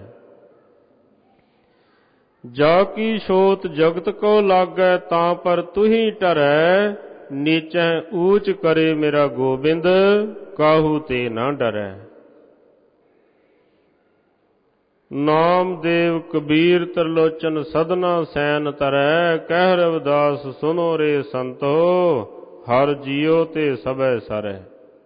ਜਾ ਕੀ ਛੋਤ ਜਗਤ ਕੋ ਲਾਗੈ, ਤਾਂ ਪਰ ਤੁਹੀ ਟਰੈ, ਨੀਚੈ ਊਚ ਕਰੇ ਮੇਰਾ ਗੋਬਿੰਦ, ਕਾਹੂ ਤੇ ਨਾ ਡਰੈ। ਨਾਮਦੇਵ ਕਬੀਰ ਤ੍ਰਿਲੋਚਨ ਸਦਨਾ ਸੈਨ ਤਰੈ, ਕਹਿ ਰਵਿਦਾਸ ਸੁਨੋ ਰੇ ਸੰਤੋ, ਹਰ ਜੀਉ ਤੇ ਸਭੈ ਸਰੈ।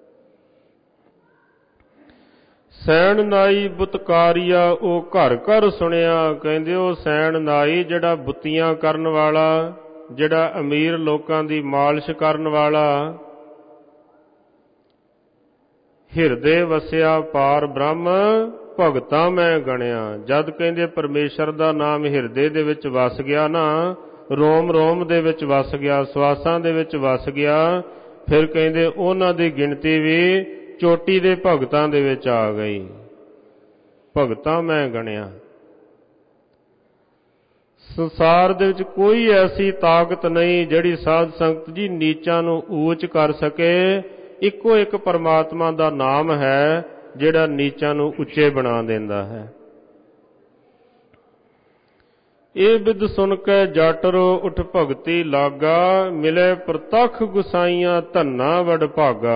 ਸੈਣ ਨਾਈ ਬੁਤਕਾਰੀਆ ਉਹ ਘਰ ਘਰ ਸੁਣਿਆ। ਕਹਿੰਦੇ ਉਹ ਸੈਣ ਨਾਈ ਜਿਹੜਾ ਬੁੱਤੀਆਂ ਕਰਨ ਵਾਲਾ, ਜਿਹੜਾ ਅਮੀਰ ਲੋਕਾਂ ਦੀ ਮਾਲਿਸ਼ ਕਰਨ ਵਾਲਾ, ਹਿਰਦੇ ਵਸਿਆ ਪਾਰ ਬ੍ਰਹਮ, ਭਗਤਾਂ ਮੈਂ ਗਣਿਆ। ਜਦ ਕਹਿੰਦੇ ਪਰਮੇਸ਼ਰ ਦਾ ਨਾਮ ਹਿਰਦੇ ਦੇ ਵਿੱਚ ਵਸ ਗਿਆ ਨਾ, ਰੋਮ ਰੋਮ ਦੇ ਵਿੱਚ ਵਸ ਗਿਆ, ਸਵਾਸਾਂ ਦੇ ਵਿੱਚ ਵਸ ਗਿਆ, ਫਿਰ ਕਹਿੰਦੇ ਉਹਨਾਂ ਦੀ ਗਿਣਤੀ ਵੀ ਚੋਟੀ ਦੇ ਭਗਤਾਂ ਦੇ ਵਿੱਚ ਆ ਗਈ। ਭਗਤਾਂ ਮੈਂ ਗਣਿਆ। ਸੰਸਾਰ ਦੇ ਵਿੱਚ ਕੋਈ ਐਸੀ ਤਾਕਤ ਨਹੀਂ ਜਿਹੜੀ ਸਾਧ ਸੰਗਤ ਜੀ ਨੀਚਾਂ ਨੂੰ ਊਚ ਕਰ ਸਕੇ। ਇੱਕੋ ਇੱਕ ਪਰਮਾਤਮਾ ਦਾ ਨਾਮ ਹੈ ਜਿਹੜਾ ਨੀਚਾਂ ਨੂੰ ਉੱਚੇ ਬਣਾ ਦਿੰਦਾ ਹੈ। ਇਹ ਬਿਦ ਸੁਣ ਕੇ ਜਾਟਰੋ ਉਠ ਭਗਤੀ ਲਾਗਾ, ਮਿਲੇ ਪ੍ਰਤੱਖ ਗੁਸਾਈਆਂ ਧੰਨਾ ਵਡ ਭਾਗਾ।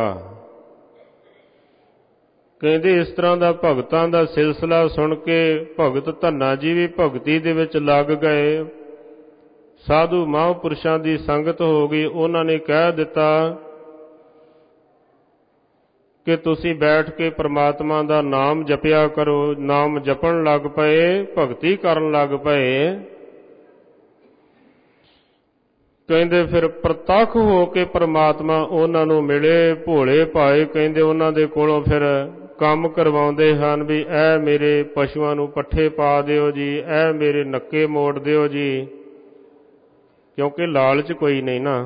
ਕਹਿੰਦੇ ਇਸ ਤਰ੍ਹਾਂ ਦਾ ਭਗਤਾਂ ਦਾ ਸਿਲਸਿਲਾ ਸੁਣ ਕੇ ਭਗਤ ਧੰਨਾ ਜੀ ਵੀ ਭਗਤੀ ਦੇ ਵਿੱਚ ਲੱਗ ਗਏ। ਸਾਧੂ ਮਹਾਂਪੁਰਸ਼ਾਂ ਦੀ ਸੰਗਤ ਹੋ ਗਈ। ਉਹਨਾਂ ਨੇ ਕਹਿ ਦਿੱਤਾ ਕਿ ਤੁਸੀਂ ਬੈਠ ਕੇ ਪ੍ਰਮਾਤਮਾ ਦਾ ਨਾਮ ਜਪਿਆ ਕਰੋ। ਨਾਮ ਜਪਣ ਲੱਗ ਪਏ, ਭਗਤੀ ਕਰਨ ਲੱਗ ਪਏ। ਕਹਿੰਦੇ ਫਿਰ ਪ੍ਰਤੱਖ ਹੋ ਕੇ ਪ੍ਰਮਾਤਮਾ ਉਹਨਾਂ ਨੂੰ ਮਿਲੇ। ਭੋਲੇ ਭਾਏ ਕਹਿੰਦੇ ਉਹਨਾਂ ਦੇ ਕੋਲੋਂ ਫਿਰ ਕੰਮ ਕਰਵਾਉਂਦੇ ਹਨ ਵੀ ਇਹ ਮੇਰੇ ਪਸ਼ੂਆਂ ਨੂੰ ਪੱਠੇ ਪਾ ਦਿਓ ਜੀ, ਇਹ ਮੇਰੇ ਨੱਕੇ ਮੋੜ ਦਿਓ ਜੀ, ਕਿਉਂਕਿ ਲਾਲਚ ਕੋਈ ਨਹੀਂ ਨਾ।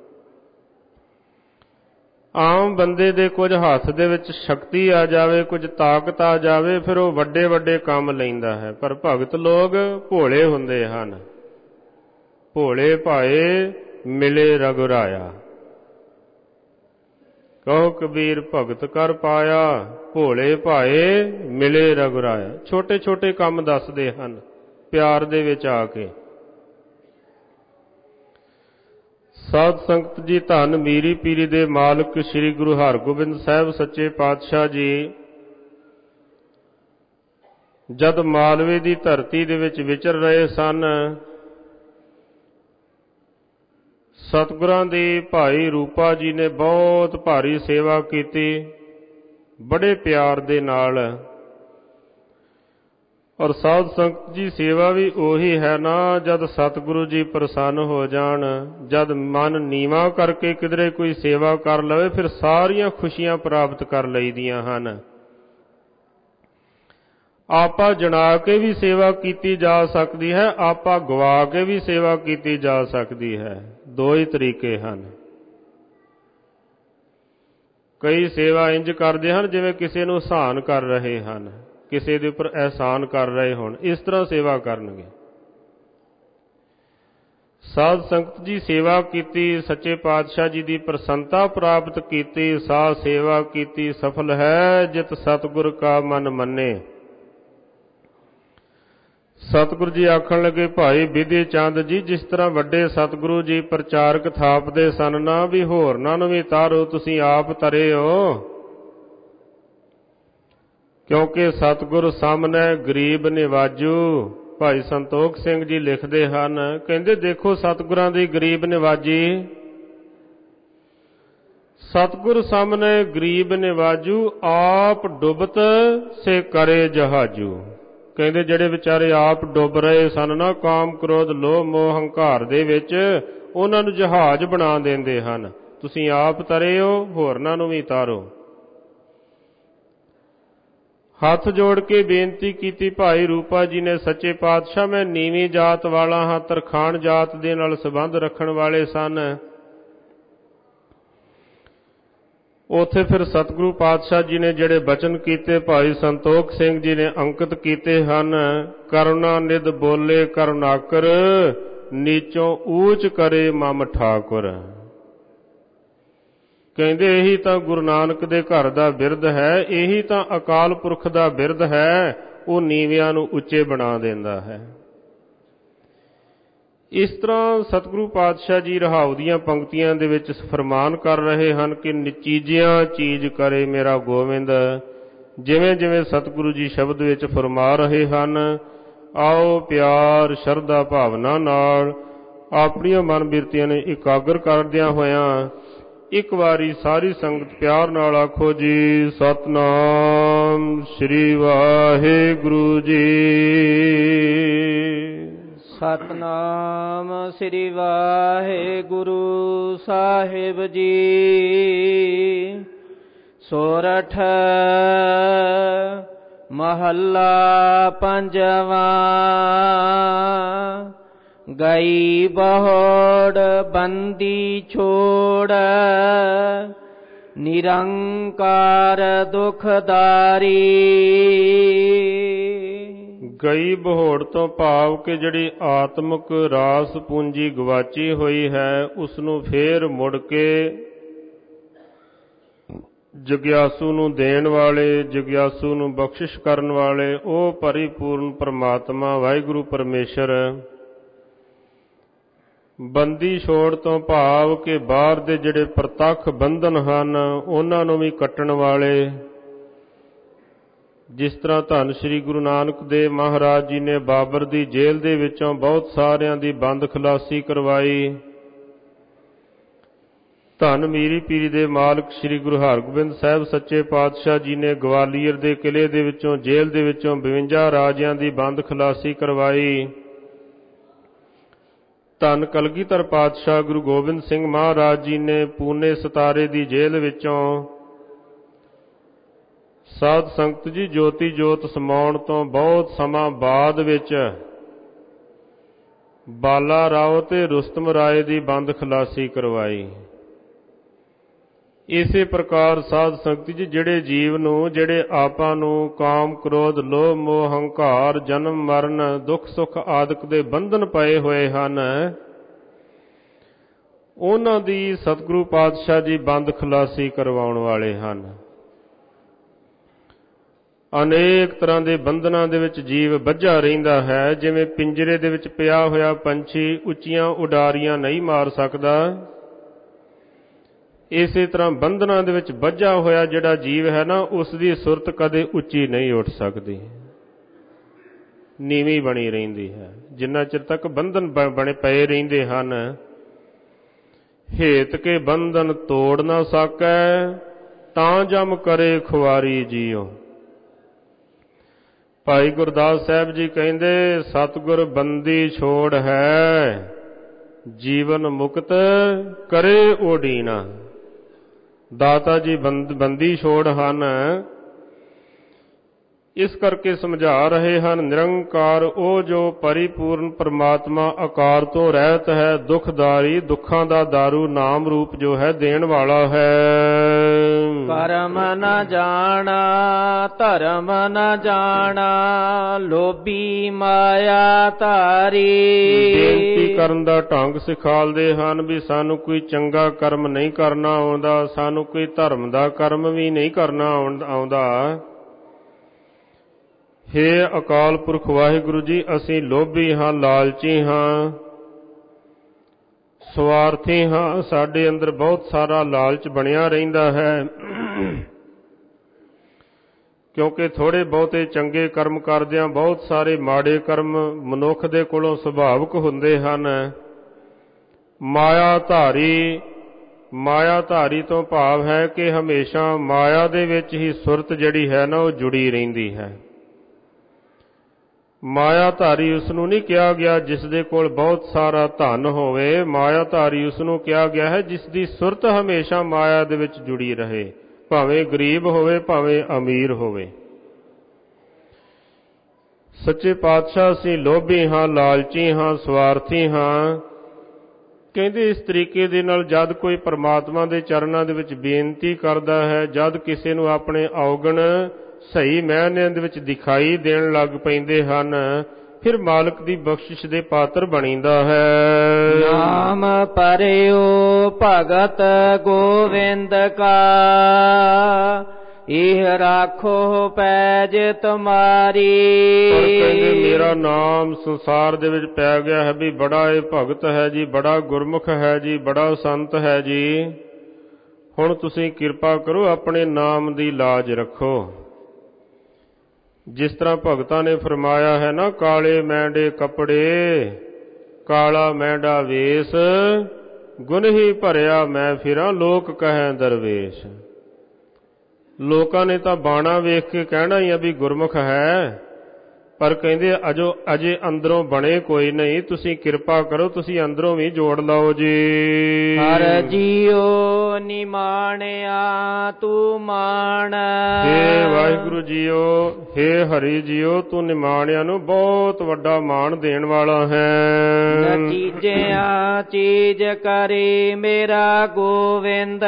ਆਮ ਬੰਦੇ ਦੇ ਕੁਝ ਹੱਥ ਦੇ ਵਿੱਚ ਸ਼ਕਤੀ ਆ ਜਾਵੇ, ਕੁਝ ਤਾਕਤ ਆ ਜਾਵੇ, ਫਿਰ ਉਹ ਵੱਡੇ ਵੱਡੇ ਕੰਮ ਲੈਂਦਾ ਹੈ। ਪਰ ਭਗਤ ਲੋਕ ਭੋਲੇ ਹੁੰਦੇ ਹਨ। ਭੋਲੇ ਭਾਏ ਮਿਲੇ ਰਘੁਰਾਇਆ। ਕਹੋ ਕਬੀਰ ਭਗਤ ਕਰ ਪਾਇਆ, ਭੋਲੇ ਭਾਏ ਮਿਲੇ ਰਘੁਰਾਇਆ। ਛੋਟੇ ਛੋਟੇ ਕੰਮ ਦੱਸਦੇ ਹਨ ਪਿਆਰ ਦੇ ਵਿੱਚ ਆ ਕੇ। ਸਾਧ ਸੰਗਤ ਜੀ, ਧੰਨ ਮੀਰੀ ਪੀਰੀ ਦੇ ਮਾਲਕ ਸ੍ਰੀ ਗੁਰੂ ਹਰਗੋਬਿੰਦ ਸਾਹਿਬ ਸੱਚੇ ਪਾਤਸ਼ਾਹ ਜੀ ਜਦ ਮਾਲਵੇ ਦੀ ਧਰਤੀ ਦੇ ਵਿੱਚ ਵਿਚਰ ਰਹੇ ਸਨ, ਸਤਿਗੁਰਾਂ ਦੀ ਭਾਈ ਰੂਪਾ ਜੀ ਨੇ ਬਹੁਤ ਭਾਰੀ ਸੇਵਾ ਕੀਤੀ, ਬੜੇ ਪਿਆਰ ਦੇ ਨਾਲ। ਔਰ ਸਾਧ ਸੰਗਤ ਜੀ, ਸੇਵਾ ਵੀ ਉਹੀ ਹੈ ਨਾ, ਜਦ ਸਤਿਗੁਰੂ ਜੀ ਪ੍ਰਸੰਨ ਹੋ ਜਾਣ, ਜਦ ਮਨ ਨੀਵਾਂ ਕਰਕੇ ਕਿਧਰੇ ਕੋਈ ਸੇਵਾ ਕਰ ਲਵੇ, ਫਿਰ ਸਾਰੀਆਂ ਖੁਸ਼ੀਆਂ ਪ੍ਰਾਪਤ ਕਰ ਲਈਦੀਆਂ ਹਨ। ਆਪਾ ਜਣਾ ਕੇ ਵੀ ਸੇਵਾ ਕੀਤੀ ਜਾ ਸਕਦੀ ਹੈ, ਆਪਾ ਗਵਾ ਕੇ ਵੀ ਸੇਵਾ ਕੀਤੀ ਜਾ ਸਕਦੀ ਹੈ। ਦੋ ਹੀ ਤਰੀਕੇ ਹਨ। ਕਈ ਸੇਵਾ ਇੰਜ ਕਰਦੇ ਹਨ ਜਿਵੇਂ ਕਿਸੇ ਨੂੰ ਅਹਿਸਾਨ ਕਰ ਰਹੇ ਹਨ, ਕਿਸੇ ਦੇ ਉੱਪਰ ਅਹਿਸਾਨ ਕਰ ਰਹੇ ਹੋਣ, ਇਸ ਤਰ੍ਹਾਂ ਸੇਵਾ ਕਰਨਗੇ। ਸਾਧ ਸੰਗਤ ਜੀ, ਸੇਵਾ ਕੀਤੀ, ਸੱਚੇ ਪਾਤਸ਼ਾਹ ਜੀ ਦੀ ਪ੍ਰਸੰਨਤਾ ਪ੍ਰਾਪਤ ਕੀਤੀ, ਸਾਧ ਸੇਵਾ ਕੀਤੀ ਸਫਲ ਹੈ ਜਿਤ ਸਤਿਗੁਰ ਕਾ ਮਨ ਮੰਨੇ। ਸਤਿਗੁਰੂ ਜੀ ਆਖਣ ਲੱਗੇ, ਭਾਈ ਬਿਧੀ ਚੰਦ ਜੀ, ਜਿਸ ਤਰ੍ਹਾਂ ਵੱਡੇ ਸਤਿਗੁਰੂ ਜੀ ਪ੍ਰਚਾਰਕ ਥਾਪਦੇ ਸਨ ਨਾ ਵੀ ਹੋਰਨਾਂ ਨੂੰ ਵੀ ਤਾਰੋ, ਤੁਸੀਂ ਆਪ ਤਰੇ ਹੋ। ਕਿਉਂਕਿ ਸਤਿਗੁਰ ਸਾਹਮਣੇ ਗਰੀਬ ਨਿਵਾਜੂ। ਭਾਈ ਸੰਤੋਖ ਸਿੰਘ ਜੀ ਲਿਖਦੇ ਹਨ, ਕਹਿੰਦੇ ਦੇਖੋ ਸਤਿਗੁਰਾਂ ਦੀ ਗਰੀਬ ਨਿਵਾਜੀ, ਸਤਿਗੁਰ ਸਾਹਮਣੇ ਗਰੀਬ ਨਿਵਾਜੂ, ਆਪ ਡੁੱਬਤ ਸੇ ਕਰੇ ਜਹਾਜੂ। ਕਹਿੰਦੇ ਜਿਹੜੇ ਵਿਚਾਰੇ ਆਪ ਡੁੱਬ ਰਹੇ ਸਨ ਨਾ ਕਾਮ ਕ੍ਰੋਧ ਲੋਭ ਮੋਹ ਹੰਕਾਰ ਦੇ ਵਿੱਚ, ਉਹਨਾਂ ਨੂੰ ਜਹਾਜ਼ ਬਣਾ ਦਿੰਦੇ ਹਨ। ਤੁਸੀਂ ਆਪ ਤਰੇ ਹੋ, ਹੋਰਨਾਂ ਨੂੰ ਵੀ ਤਾਰੋ। ਹੱਥ ਜੋੜ ਕੇ ਬੇਨਤੀ ਕੀਤੀ ਭਾਈ ਰੂਪਾ ਜੀ ਨੇ, ਸੱਚੇ ਪਾਤਸ਼ਾਹ ਮੈਂ ਨੀਵੀਂ ਜਾਤ ਵਾਲਾ ਹਾਂ, ਤਰਖਾਣ ਜਾਤ ਦੇ ਨਾਲ ਸੰਬੰਧ ਰੱਖਣ ਵਾਲੇ ਸਨ। ਉੱਥੇ ਫਿਰ ਸਤਿਗੁਰੂ ਪਾਤਸ਼ਾਹ ਜੀ ਨੇ ਜਿਹੜੇ ਬਚਨ ਕੀਤੇ, ਭਾਈ ਸੰਤੋਖ ਸਿੰਘ ਜੀ ਨੇ ਅੰਕਿਤ ਕੀਤੇ ਹਨ। ਕਰੁਣਾ ਨਿਧ ਬੋਲੇ ਕਰੁਣਾਕਰ, ਨੀਚੋਂ ਊਚ ਕਰੇ ਮਮ ਠਾਕੁਰ। ਕਹਿੰਦੇ ਇਹੀ ਤਾਂ ਗੁਰੂ ਨਾਨਕ ਦੇ ਘਰ ਦਾ ਬਿਰਧ ਹੈ, ਇਹੀ ਤਾਂ ਅਕਾਲ ਪੁਰਖ ਦਾ ਬਿਰਧ ਹੈ, ਉਹ ਨੀਵਿਆਂ ਨੂੰ ਉੱਚੇ ਬਣਾ ਦਿੰਦਾ ਹੈ। ਇਸ ਤਰ੍ਹਾਂ ਸਤਿਗੁਰੂ ਪਾਤਸ਼ਾਹ ਜੀ ਰਹਾਉ ਦੀਆਂ ਪੰਕਤੀਆਂ ਦੇ ਵਿੱਚ ਫਰਮਾਨ ਕਰ ਰਹੇ ਹਨ ਕਿ ਨਿਚੀਜਿਆਂ ਚੀਜ਼ ਕਰੇ ਮੇਰਾ ਗੋਬਿੰਦ। ਜਿਵੇਂ ਜਿਵੇਂ ਸਤਿਗੁਰੂ ਜੀ ਸ਼ਬਦ ਵਿੱਚ ਫਰਮਾ ਰਹੇ ਹਨ, ਆਓ ਪਿਆਰ ਸ਼ਰਧਾ ਭਾਵਨਾ ਨਾਲ ਆਪਣੀਆਂ ਮਨ ਬਿਰਤੀਆਂ ਨੂੰ ਇਕਾਗਰ ਕਰਦਿਆਂ ਹੋਇਆਂ ਇੱਕ ਵਾਰੀ ਸਾਰੀ ਸੰਗਤ ਪਿਆਰ ਨਾਲ ਆਖੋ ਜੀ, ਸਤਿਨਾਮ ਸ੍ਰੀ ਵਾਹਿਗੁਰੂ ਜੀ। ਸਤਿਨਾਮ ਸ੍ਰੀ ਵਾਹਿਗੁਰੂ ਸਾਹਿਬ ਜੀ। ਸੋਰਠ ਮਹੱਲਾ ਪੰਜਵਾਂ। ਗਈ ਬਹੋੜ ਬੰਦੀ ਛੋੜ, ਨਿਰੰਕਾਰ ਦੁਖਦਾਰੀ। ਗਈ ਬਹੋੜ ਤੋਂ ਭਾਵ ਕਿ ਜਿਹੜੀ ਆਤਮਿਕ ਰਾਸ ਪੂੰਜੀ ਗਵਾਚੀ ਹੋਈ ਹੈ, ਉਸ ਨੂੰ ਫੇਰ ਮੁੜ ਕੇ ਜਗਿਆਸੂ ਨੂੰ ਦੇਣ ਵਾਲੇ, ਜਗਿਆਸੂ ਨੂੰ ਬਖਸ਼ਿਸ਼ ਕਰਨ ਵਾਲੇ ਉਹ ਪਰਿਪੂਰਨ ਪਰਮਾਤਮਾ ਵਾਹਿਗੁਰੂ ਪਰਮੇਸ਼ਰ। ਬੰਦੀ ਛੋੜ ਤੋਂ ਭਾਵ ਕਿ ਬਾਹਰ ਦੇ ਜਿਹੜੇ ਪ੍ਰਤੱਖ ਬੰਧਨ ਹਨ ਉਹਨਾਂ ਨੂੰ ਵੀ ਕੱਟਣ ਵਾਲੇ। ਜਿਸ ਤਰ੍ਹਾਂ ਧੰਨ ਸ੍ਰੀ ਗੁਰੂ ਨਾਨਕ ਦੇਵ ਮਹਾਰਾਜ ਜੀ ਨੇ ਬਾਬਰ ਦੀ ਜੇਲ੍ਹ ਦੇ ਵਿੱਚੋਂ ਬਹੁਤ ਸਾਰਿਆਂ ਦੀ ਬੰਦ ਖਲਾਸੀ ਕਰਵਾਈ। ਧੰਨ ਮੀਰੀ ਪੀਰੀ ਦੇ ਮਾਲਕ ਸ੍ਰੀ ਗੁਰੂ ਹਰਗੋਬਿੰਦ ਸਾਹਿਬ ਸੱਚੇ ਪਾਤਸ਼ਾਹ ਜੀ ਨੇ ਗਵਾਲੀਅਰ ਦੇ ਕਿਲੇ ਦੇ ਵਿੱਚੋਂ, ਜੇਲ੍ਹ ਦੇ ਵਿੱਚੋਂ 52 ਰਾਜਿਆਂ ਦੀ ਬੰਦ ਖਲਾਸੀ ਕਰਵਾਈ। ਧੰਨ ਕਲਗੀਧਰ ਪਾਤਸ਼ਾਹ ਗੁਰੂ ਗੋਬਿੰਦ ਸਿੰਘ ਮਹਾਰਾਜ ਜੀ ਨੇ ਪੂਨੇ ਸਤਾਰੇ ਦੀ ਜੇਲ੍ਹ ਵਿੱਚੋਂ ਸਾਧ ਸੰਗਤ ਜੀ ਜੋਤੀ ਜੋਤ ਸਮਾਉਣ ਤੋਂ ਬਹੁਤ ਸਮਾਂ ਬਾਅਦ ਵਿੱਚ ਬਾਲਾ ਰਾਓ ਤੇ ਰੁਸਤਮ ਰਾਏ ਦੀ ਬੰਦ ਖਲਾਸੀ ਕਰਵਾਈ। ਇਸੇ ਪ੍ਰਕਾਰ ਸਾਧ ਸੰਗਤ ਜੀ ਜਿਹੜੇ ਜੀਵ ਨੂੰ, ਜਿਹੜੇ ਆਪਾਂ ਨੂੰ ਕਾਮ ਕ੍ਰੋਧ ਲੋਭ ਮੋਹ ਹੰਕਾਰ ਜਨਮ ਮਰਨ ਦੁੱਖ ਸੁੱਖ ਆਦਿਕ ਦੇ ਬੰਧਨ ਪਏ ਹੋਏ ਹਨ, ਉਹਨਾਂ ਦੀ ਸਤਿਗੁਰੂ ਪਾਤਸ਼ਾਹ ਜੀ ਬੰਦ ਖੁਲਾਸੀ ਕਰਵਾਉਣ ਵਾਲੇ ਹਨ। ਅਨੇਕ ਤਰ੍ਹਾਂ ਦੇ ਬੰਧਨਾਂ ਦੇ ਵਿੱਚ ਜੀਵ ਬੱਝਾ ਰਹਿੰਦਾ ਹੈ। ਜਿਵੇਂ ਪਿੰਜਰੇ ਦੇ ਵਿੱਚ ਪਿਆ ਹੋਇਆ ਪੰਛੀ ਉੱਚੀਆਂ ਉਡਾਰੀਆਂ ਨਹੀਂ ਮਾਰ ਸਕਦਾ, ਇਸੇ ਤਰ੍ਹਾਂ ਬੰਧਨਾਂ ਦੇ ਵਿੱਚ ਬੱਝਾ ਹੋਇਆ ਜਿਹੜਾ ਜੀਵ ਹੈ ਨਾ, ਉਸ ਦੀ ਸੁਰਤ ਕਦੇ ਉੱਚੀ ਨਹੀਂ ਉੱਠ ਸਕਦੀ, ਨੀਵੀਂ ਬਣੀ ਰਹਿੰਦੀ ਹੈ। ਜਿੰਨਾ ਚਿਰ ਤੱਕ ਬੰਧਨ ਬਣੇ ਪਏ ਰਹਿੰਦੇ ਹਨ। ਹੇਤ ਕੇ ਬੰਧਨ ਤੋੜ ਨਾ ਸਕੈ, ਤਾਂ ਜਮ ਕਰੇ ਖੁਆਰੀ ਜੀਓ। ਭਾਈ ਗੁਰਦਾਸ ਸਾਹਿਬ ਜੀ ਕਹਿੰਦੇ, ਸਤਿਗੁਰ ਬੰਦੀ ਛੋੜ ਹੈ, ਜੀਵਨ ਮੁਕਤ ਕਰੇ ਓਡੀਨਾ। ਦਾਤਾ ਜੀ ਬੰਦੀ ਛੋੜ ਹਨ, ਇਸ ਕਰਕੇ ਸਮਝਾ ਰਹੇ ਹਨ, ਨਿਰੰਕਾਰ ਉਹ ਜੋ ਪਰਿਪੂਰਨ ਪਰਮਾਤਮਾ ਆਕਾਰ ਤੋਂ ਰਹਿਤ ਹੈ, ਦੁਖਦਾਰੀ, ਦੁੱਖਾਂ ਦਾ ਦਾਰੂ ਨਾਮ ਰੂਪ ਜੋ ਹੈ ਦੇਣ ਵਾਲਾ ਹੈ। ਕਰਮ ਨ ਜਾਣਾ ਧਰਮ ਨ ਜਾਣਾ, ਲੋਭੀ ਮਾਇਆ ਧਾਰੀ। ਬੇਨਤੀ ਕਰਨ ਦਾ ਢੰਗ ਸਿਖਾਲਦੇ ਹਨ ਵੀ ਸਾਨੂੰ ਕੋਈ ਚੰਗਾ ਕਰਮ ਨਹੀਂ ਕਰਨਾ ਆਉਂਦਾ, ਸਾਨੂੰ ਕੋਈ ਧਰਮ ਦਾ ਕਰਮ ਵੀ ਨਹੀਂ ਕਰਨਾ ਆਉਂਦਾ। ਹੇ ਅਕਾਲ ਪੁਰਖ ਵਾਹਿਗੁਰੂ ਜੀ, ਅਸੀਂ ਲੋਭੀ ਹਾਂ, ਲਾਲਚੀ ਹਾਂ, ਸਵਾਰਥੀ ਹਾਂ। ਸਾਡੇ ਅੰਦਰ ਬਹੁਤ ਸਾਰਾ ਲਾਲਚ ਬਣਿਆ ਰਹਿੰਦਾ ਹੈ, ਕਿਉਂਕਿ ਥੋੜੇ ਬਹੁਤੇ ਚੰਗੇ ਕਰਮ ਕਰਦਿਆਂ ਬਹੁਤ ਸਾਰੇ ਮਾੜੇ ਕਰਮ ਮਨੁੱਖ ਦੇ ਕੋਲੋਂ ਸੁਭਾਵਿਕ ਹੁੰਦੇ ਹਨ। ਮਾਇਆ ਧਾਰੀ, ਮਾਇਆ ਧਾਰੀ ਤੋਂ ਭਾਵ ਹੈ ਕਿ ਹਮੇਸ਼ਾ ਮਾਇਆ ਦੇ ਵਿੱਚ ਹੀ ਸੁਰਤ ਜਿਹੜੀ ਹੈ ਨਾ, ਉਹ ਜੁੜੀ ਰਹਿੰਦੀ ਹੈ। ਮਾਇਆ ਧਾਰੀ ਉਸ ਨੂੰ ਨਹੀਂ ਕਿਹਾ ਗਿਆ ਜਿਸ ਦੇ ਕੋਲ ਬਹੁਤ ਸਾਰਾ ਧਨ ਹੋਵੇ, ਮਾਇਆ ਧਾਰੀ ਉਸ ਨੂੰ ਕਿਹਾ ਗਿਆ ਹੈ ਜਿਸ ਦੀ ਸੁਰਤ ਹਮੇਸ਼ਾ ਮਾਇਆ ਦੇ ਵਿੱਚ ਜੁੜੀ ਰਹੇ, ਭਾਵੇਂ ਗਰੀਬ ਹੋਵੇ ਭਾਵੇਂ ਅਮੀਰ ਹੋਵੇ। ਸੱਚੇ ਪਾਤਸ਼ਾਹ ਅਸੀਂ ਲੋਭੀ ਹਾਂ, ਲਾਲਚੀ ਹਾਂ, ਸਵਾਰਥੀ ਹਾਂ। ਕਹਿੰਦੇ ਇਸ ਤਰੀਕੇ ਦੇ ਨਾਲ ਜਦ ਕੋਈ ਪਰਮਾਤਮਾ ਦੇ ਚਰਨਾਂ ਦੇ ਵਿੱਚ ਬੇਨਤੀ ਕਰਦਾ ਹੈ, ਜਦ ਕਿਸੇ ਨੂੰ ਆਪਣੇ ਔਗਣ ਸਹੀ ਮਾਇਨਿਆਂ ਦੇ ਵਿੱਚ ਦਿਖਾਈ ਦੇਣ ਲੱਗ ਪੈਂਦੇ ਹਨ, ਫਿਰ ਮਾਲਕ ਦੀ ਬਖਸ਼ਿਸ਼ ਦੇ ਪਾਤਰ ਬਣੀਦਾ ਹੈ। ਨਾਮ ਪਰਿਓ ਭਗਤ ਗੋਵਿੰਦ ਕਾ, ਇਹ ਰਾਖੋ ਪੈਜ ਤੁਮਾਰੀ। ਪਰ ਕਹਿੰਦੇ ਮੇਰਾ ਨਾਮ ਸੰਸਾਰ ਦੇ ਵਿੱਚ ਪੈ ਗਿਆ ਹੈ ਵੀ ਬੜਾ ਇਹ ਭਗਤ ਹੈ ਜੀ, ਬੜਾ ਗੁਰਮੁਖ ਹੈ ਜੀ, ਬੜਾ ਸੰਤ ਹੈ ਜੀ। ਹੁਣ ਤੁਸੀਂ ਕਿਰਪਾ ਕਰੋ ਆਪਣੇ ਨਾਮ ਦੀ ਲਾਜ ਰੱਖੋ। ਜਿਸ ਤਰ੍ਹਾਂ ਭਗਤਾਂ ਨੇ ਫਰਮਾਇਆ ਹੈ ਨਾ, ਕਾਲੇ ਮੈਂਡੇ ਕੱਪੜੇ ਕਾਲਾ ਮੈਂਡਾ ਵੇਸ, ਗੁਣ ਹੀ ਭਰਿਆ ਮੈਂ ਫਿਰਾਂ ਲੋਕ ਕਹੈ ਦਰਵੇਸ਼। ਲੋਕਾਂ ਨੇ ਤਾਂ ਬਾਣਾ ਵੇਖ ਕੇ ਕਹਿਣਾ ਹੀ ਆ ਵੀ ਗੁਰਮੁਖ ਹੈ, ਪਰ ਕਹਿੰਦੇ ਅਜੇ ਅੰਦਰੋਂ ਬਣੇ ਕੋਈ ਨਹੀਂ, ਤੁਸੀਂ ਕਿਰਪਾ ਕਰੋ, ਤੁਸੀਂ ਅੰਦਰੋਂ ਵੀ ਜੋੜ ਲਓ ਜੀ। ਹਰ ਜੀਓ ਨਿਮਾਣਿਆ ਤੂੰ ਮਾਣ। ਹੇ ਵਾਹਿਗੁਰੂ ਜੀਓ, ਹੇ ਹਰੀ ਜੀਓ, ਤੂੰ ਨਿਮਾਣਿਆਂ ਨੂੰ ਬਹੁਤ ਵੱਡਾ ਮਾਣ ਦੇਣ ਵਾਲਾ ਹੈ। ਨਤੀਜਿਆਂ ਚੀਜ਼ ਕਰੇ ਮੇਰਾ ਗੋਵਿੰਦ,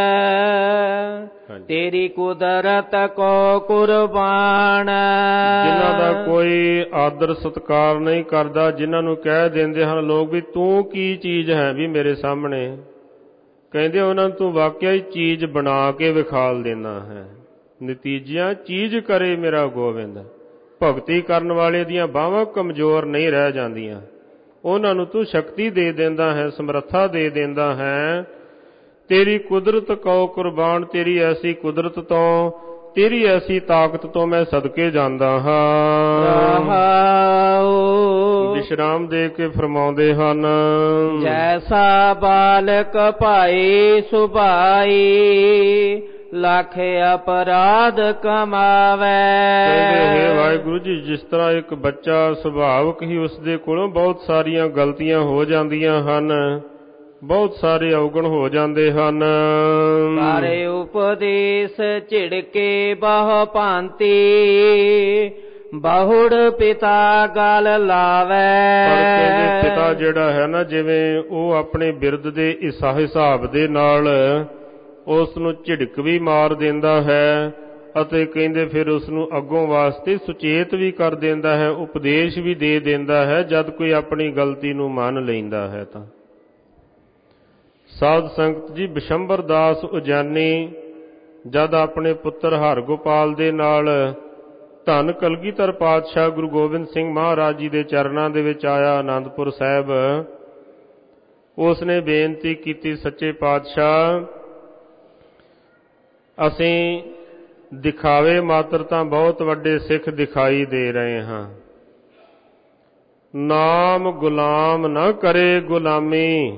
ਤੇਰੀ ਕੁਦਰਤ ਕੋ ਕੁਰਬਾਨ। ਜਿਨ੍ਹਾਂ ਦਾ ਕੋਈ ਆਦਰ ਸਤਿਕਾਰ ਨਹੀਂ ਕਰਦਾ, ਜਿਨ੍ਹਾਂ ਨੂੰ ਕਹਿ ਦਿੰਦੇ ਹਨ ਲੋਕ ਵੀ ਤੂੰ ਕੀ ਚੀਜ਼ ਹੈ ਵੀ ਮੇਰੇ ਸਾਹਮਣੇ, ਕਹਿੰਦੇ ਉਹਨਾਂ ਨੂੰ ਤੂੰ ਵਾਕਿਆ ਹੀ ਚੀਜ਼ ਬਣਾ ਕੇ ਵਿਖਾਲ ਦੇਣਾ ਹੈ। ਨਤੀਜਿਆਂ ਚੀਜ਼ ਕਰੇ ਮੇਰਾ ਗੋਬਿੰਦ। ਭਗਤੀ ਕਰਨ ਵਾਲੇ ਦੀਆਂ ਬਾਹਾਂ ਕਮਜ਼ੋਰ ਨਹੀਂ ਰਹਿ ਜਾਂਦੀਆਂ, ਉਹਨਾਂ ਨੂੰ ਤੂੰ ਸ਼ਕਤੀ ਦੇ ਦਿੰਦਾ ਹੈ, ਸਮਰੱਥਾ ਦੇ ਦਿੰਦਾ ਹੈ। ਤੇਰੀ ਕੁਦਰਤ ਕਉ ਕੁਰਬਾਨ, ਤੇਰੀ ਐਸੀ ਕੁਦਰਤ ਤੋਂ, ਤੇਰੀ ਐਸੀ ਤਾਕਤ ਤੋਂ ਮੈਂ ਸਦਕੇ ਜਾਂਦਾ ਹਾਂ। ਵਿਸ਼ਰਾਮ ਦੇ ਕੇ ਫਰਮਾਉਂਦੇ ਹਨ, ਜੈਸਾ ਬਾਲਕ ਭਾਈ ਸੁਭਾਈ, ਲੱਖ ਅਪਰਾਧ ਕਮਾਵੇ। ਕਹਿੰਦੇ ਹੈ ਵਾਹਿਗੁਰੂ ਜੀ, ਜਿਸ ਤਰ੍ਹਾਂ ਇੱਕ ਬੱਚਾ ਸੁਭਾਵਕ ਹੀ ਉਸ ਦੇ ਕੋਲੋਂ ਬਹੁਤ ਸਾਰੀਆਂ ਗਲਤੀਆਂ ਹੋ ਜਾਂਦੀਆਂ ਹਨ, ਬਹੁਤ ਸਾਰੇ ਔਗਣ ਹੋ ਜਾਂਦੇ ਹਨ। ਪਰ ਉਪਦੇਸ਼ ਝਿੜਕੇ ਬਹੁ ਭਾਂਤੀ, ਬਹੁੜ ਪਿਤਾ ਗਲ ਲਾਵੇ। ਪਰ ਕਹਿੰਦੇ ਪਿਤਾ ਜਿਹੜਾ ਹੈ ਨਾ, ਜਿਵੇਂ ਉਹ ਆਪਣੇ ਬਿਰਦ ਦੇ ਹਿਸਾਬ ਦੇ ਨਾਲ ਉਸ ਨੂੰ ਝਿੜਕ ਵੀ ਮਾਰ ਦਿੰਦਾ ਹੈ, ਅਤੇ ਕਹਿੰਦੇ ਫਿਰ ਉਸ ਨੂੰ ਅੱਗੋਂ ਵਾਸਤੇ ਸੁਚੇਤ ਵੀ ਕਰ ਦਿੰਦਾ ਹੈ, ਉਪਦੇਸ਼ ਵੀ ਦੇ ਦਿੰਦਾ ਹੈ, ਜਦ ਕੋਈ ਆਪਣੀ ਗਲਤੀ ਨੂੰ ਮੰਨ ਲੈਂਦਾ ਹੈ ਤਾਂ। ਸਾਧ ਸੰਗਤ ਜੀ, ਬਿਸ਼ੰਬਰ ਦਾਸ ਉਜੈਨੀ ਜਦ ਆਪਣੇ ਪੁੱਤਰ ਹਰਗੋਪਾਲ ਦੇ ਨਾਲ ਧੰਨ ਕਲਗੀਧਰ ਪਾਤਸ਼ਾਹ ਗੁਰੂ ਗੋਬਿੰਦ ਸਿੰਘ ਮਹਾਰਾਜ ਜੀ ਦੇ ਚਰਨਾਂ ਦੇ ਵਿੱਚ ਆਇਆ ਆਨੰਦਪੁਰ ਸਾਹਿਬ, ਉਸ ਨੇ ਬੇਨਤੀ ਕੀਤੀ, ਸੱਚੇ ਪਾਤਸ਼ਾਹ, ਅਸੀਂ ਦਿਖਾਵੇ ਮਾਤਰ ਤਾਂ ਬਹੁਤ ਵੱਡੇ ਸਿੱਖ ਦਿਖਾਈ ਦੇ ਰਹੇ ਹਾਂ, ਨਾਮ ਗੁਲਾਮ ਨਾ ਕਰੇ ਗੁਲਾਮੀ,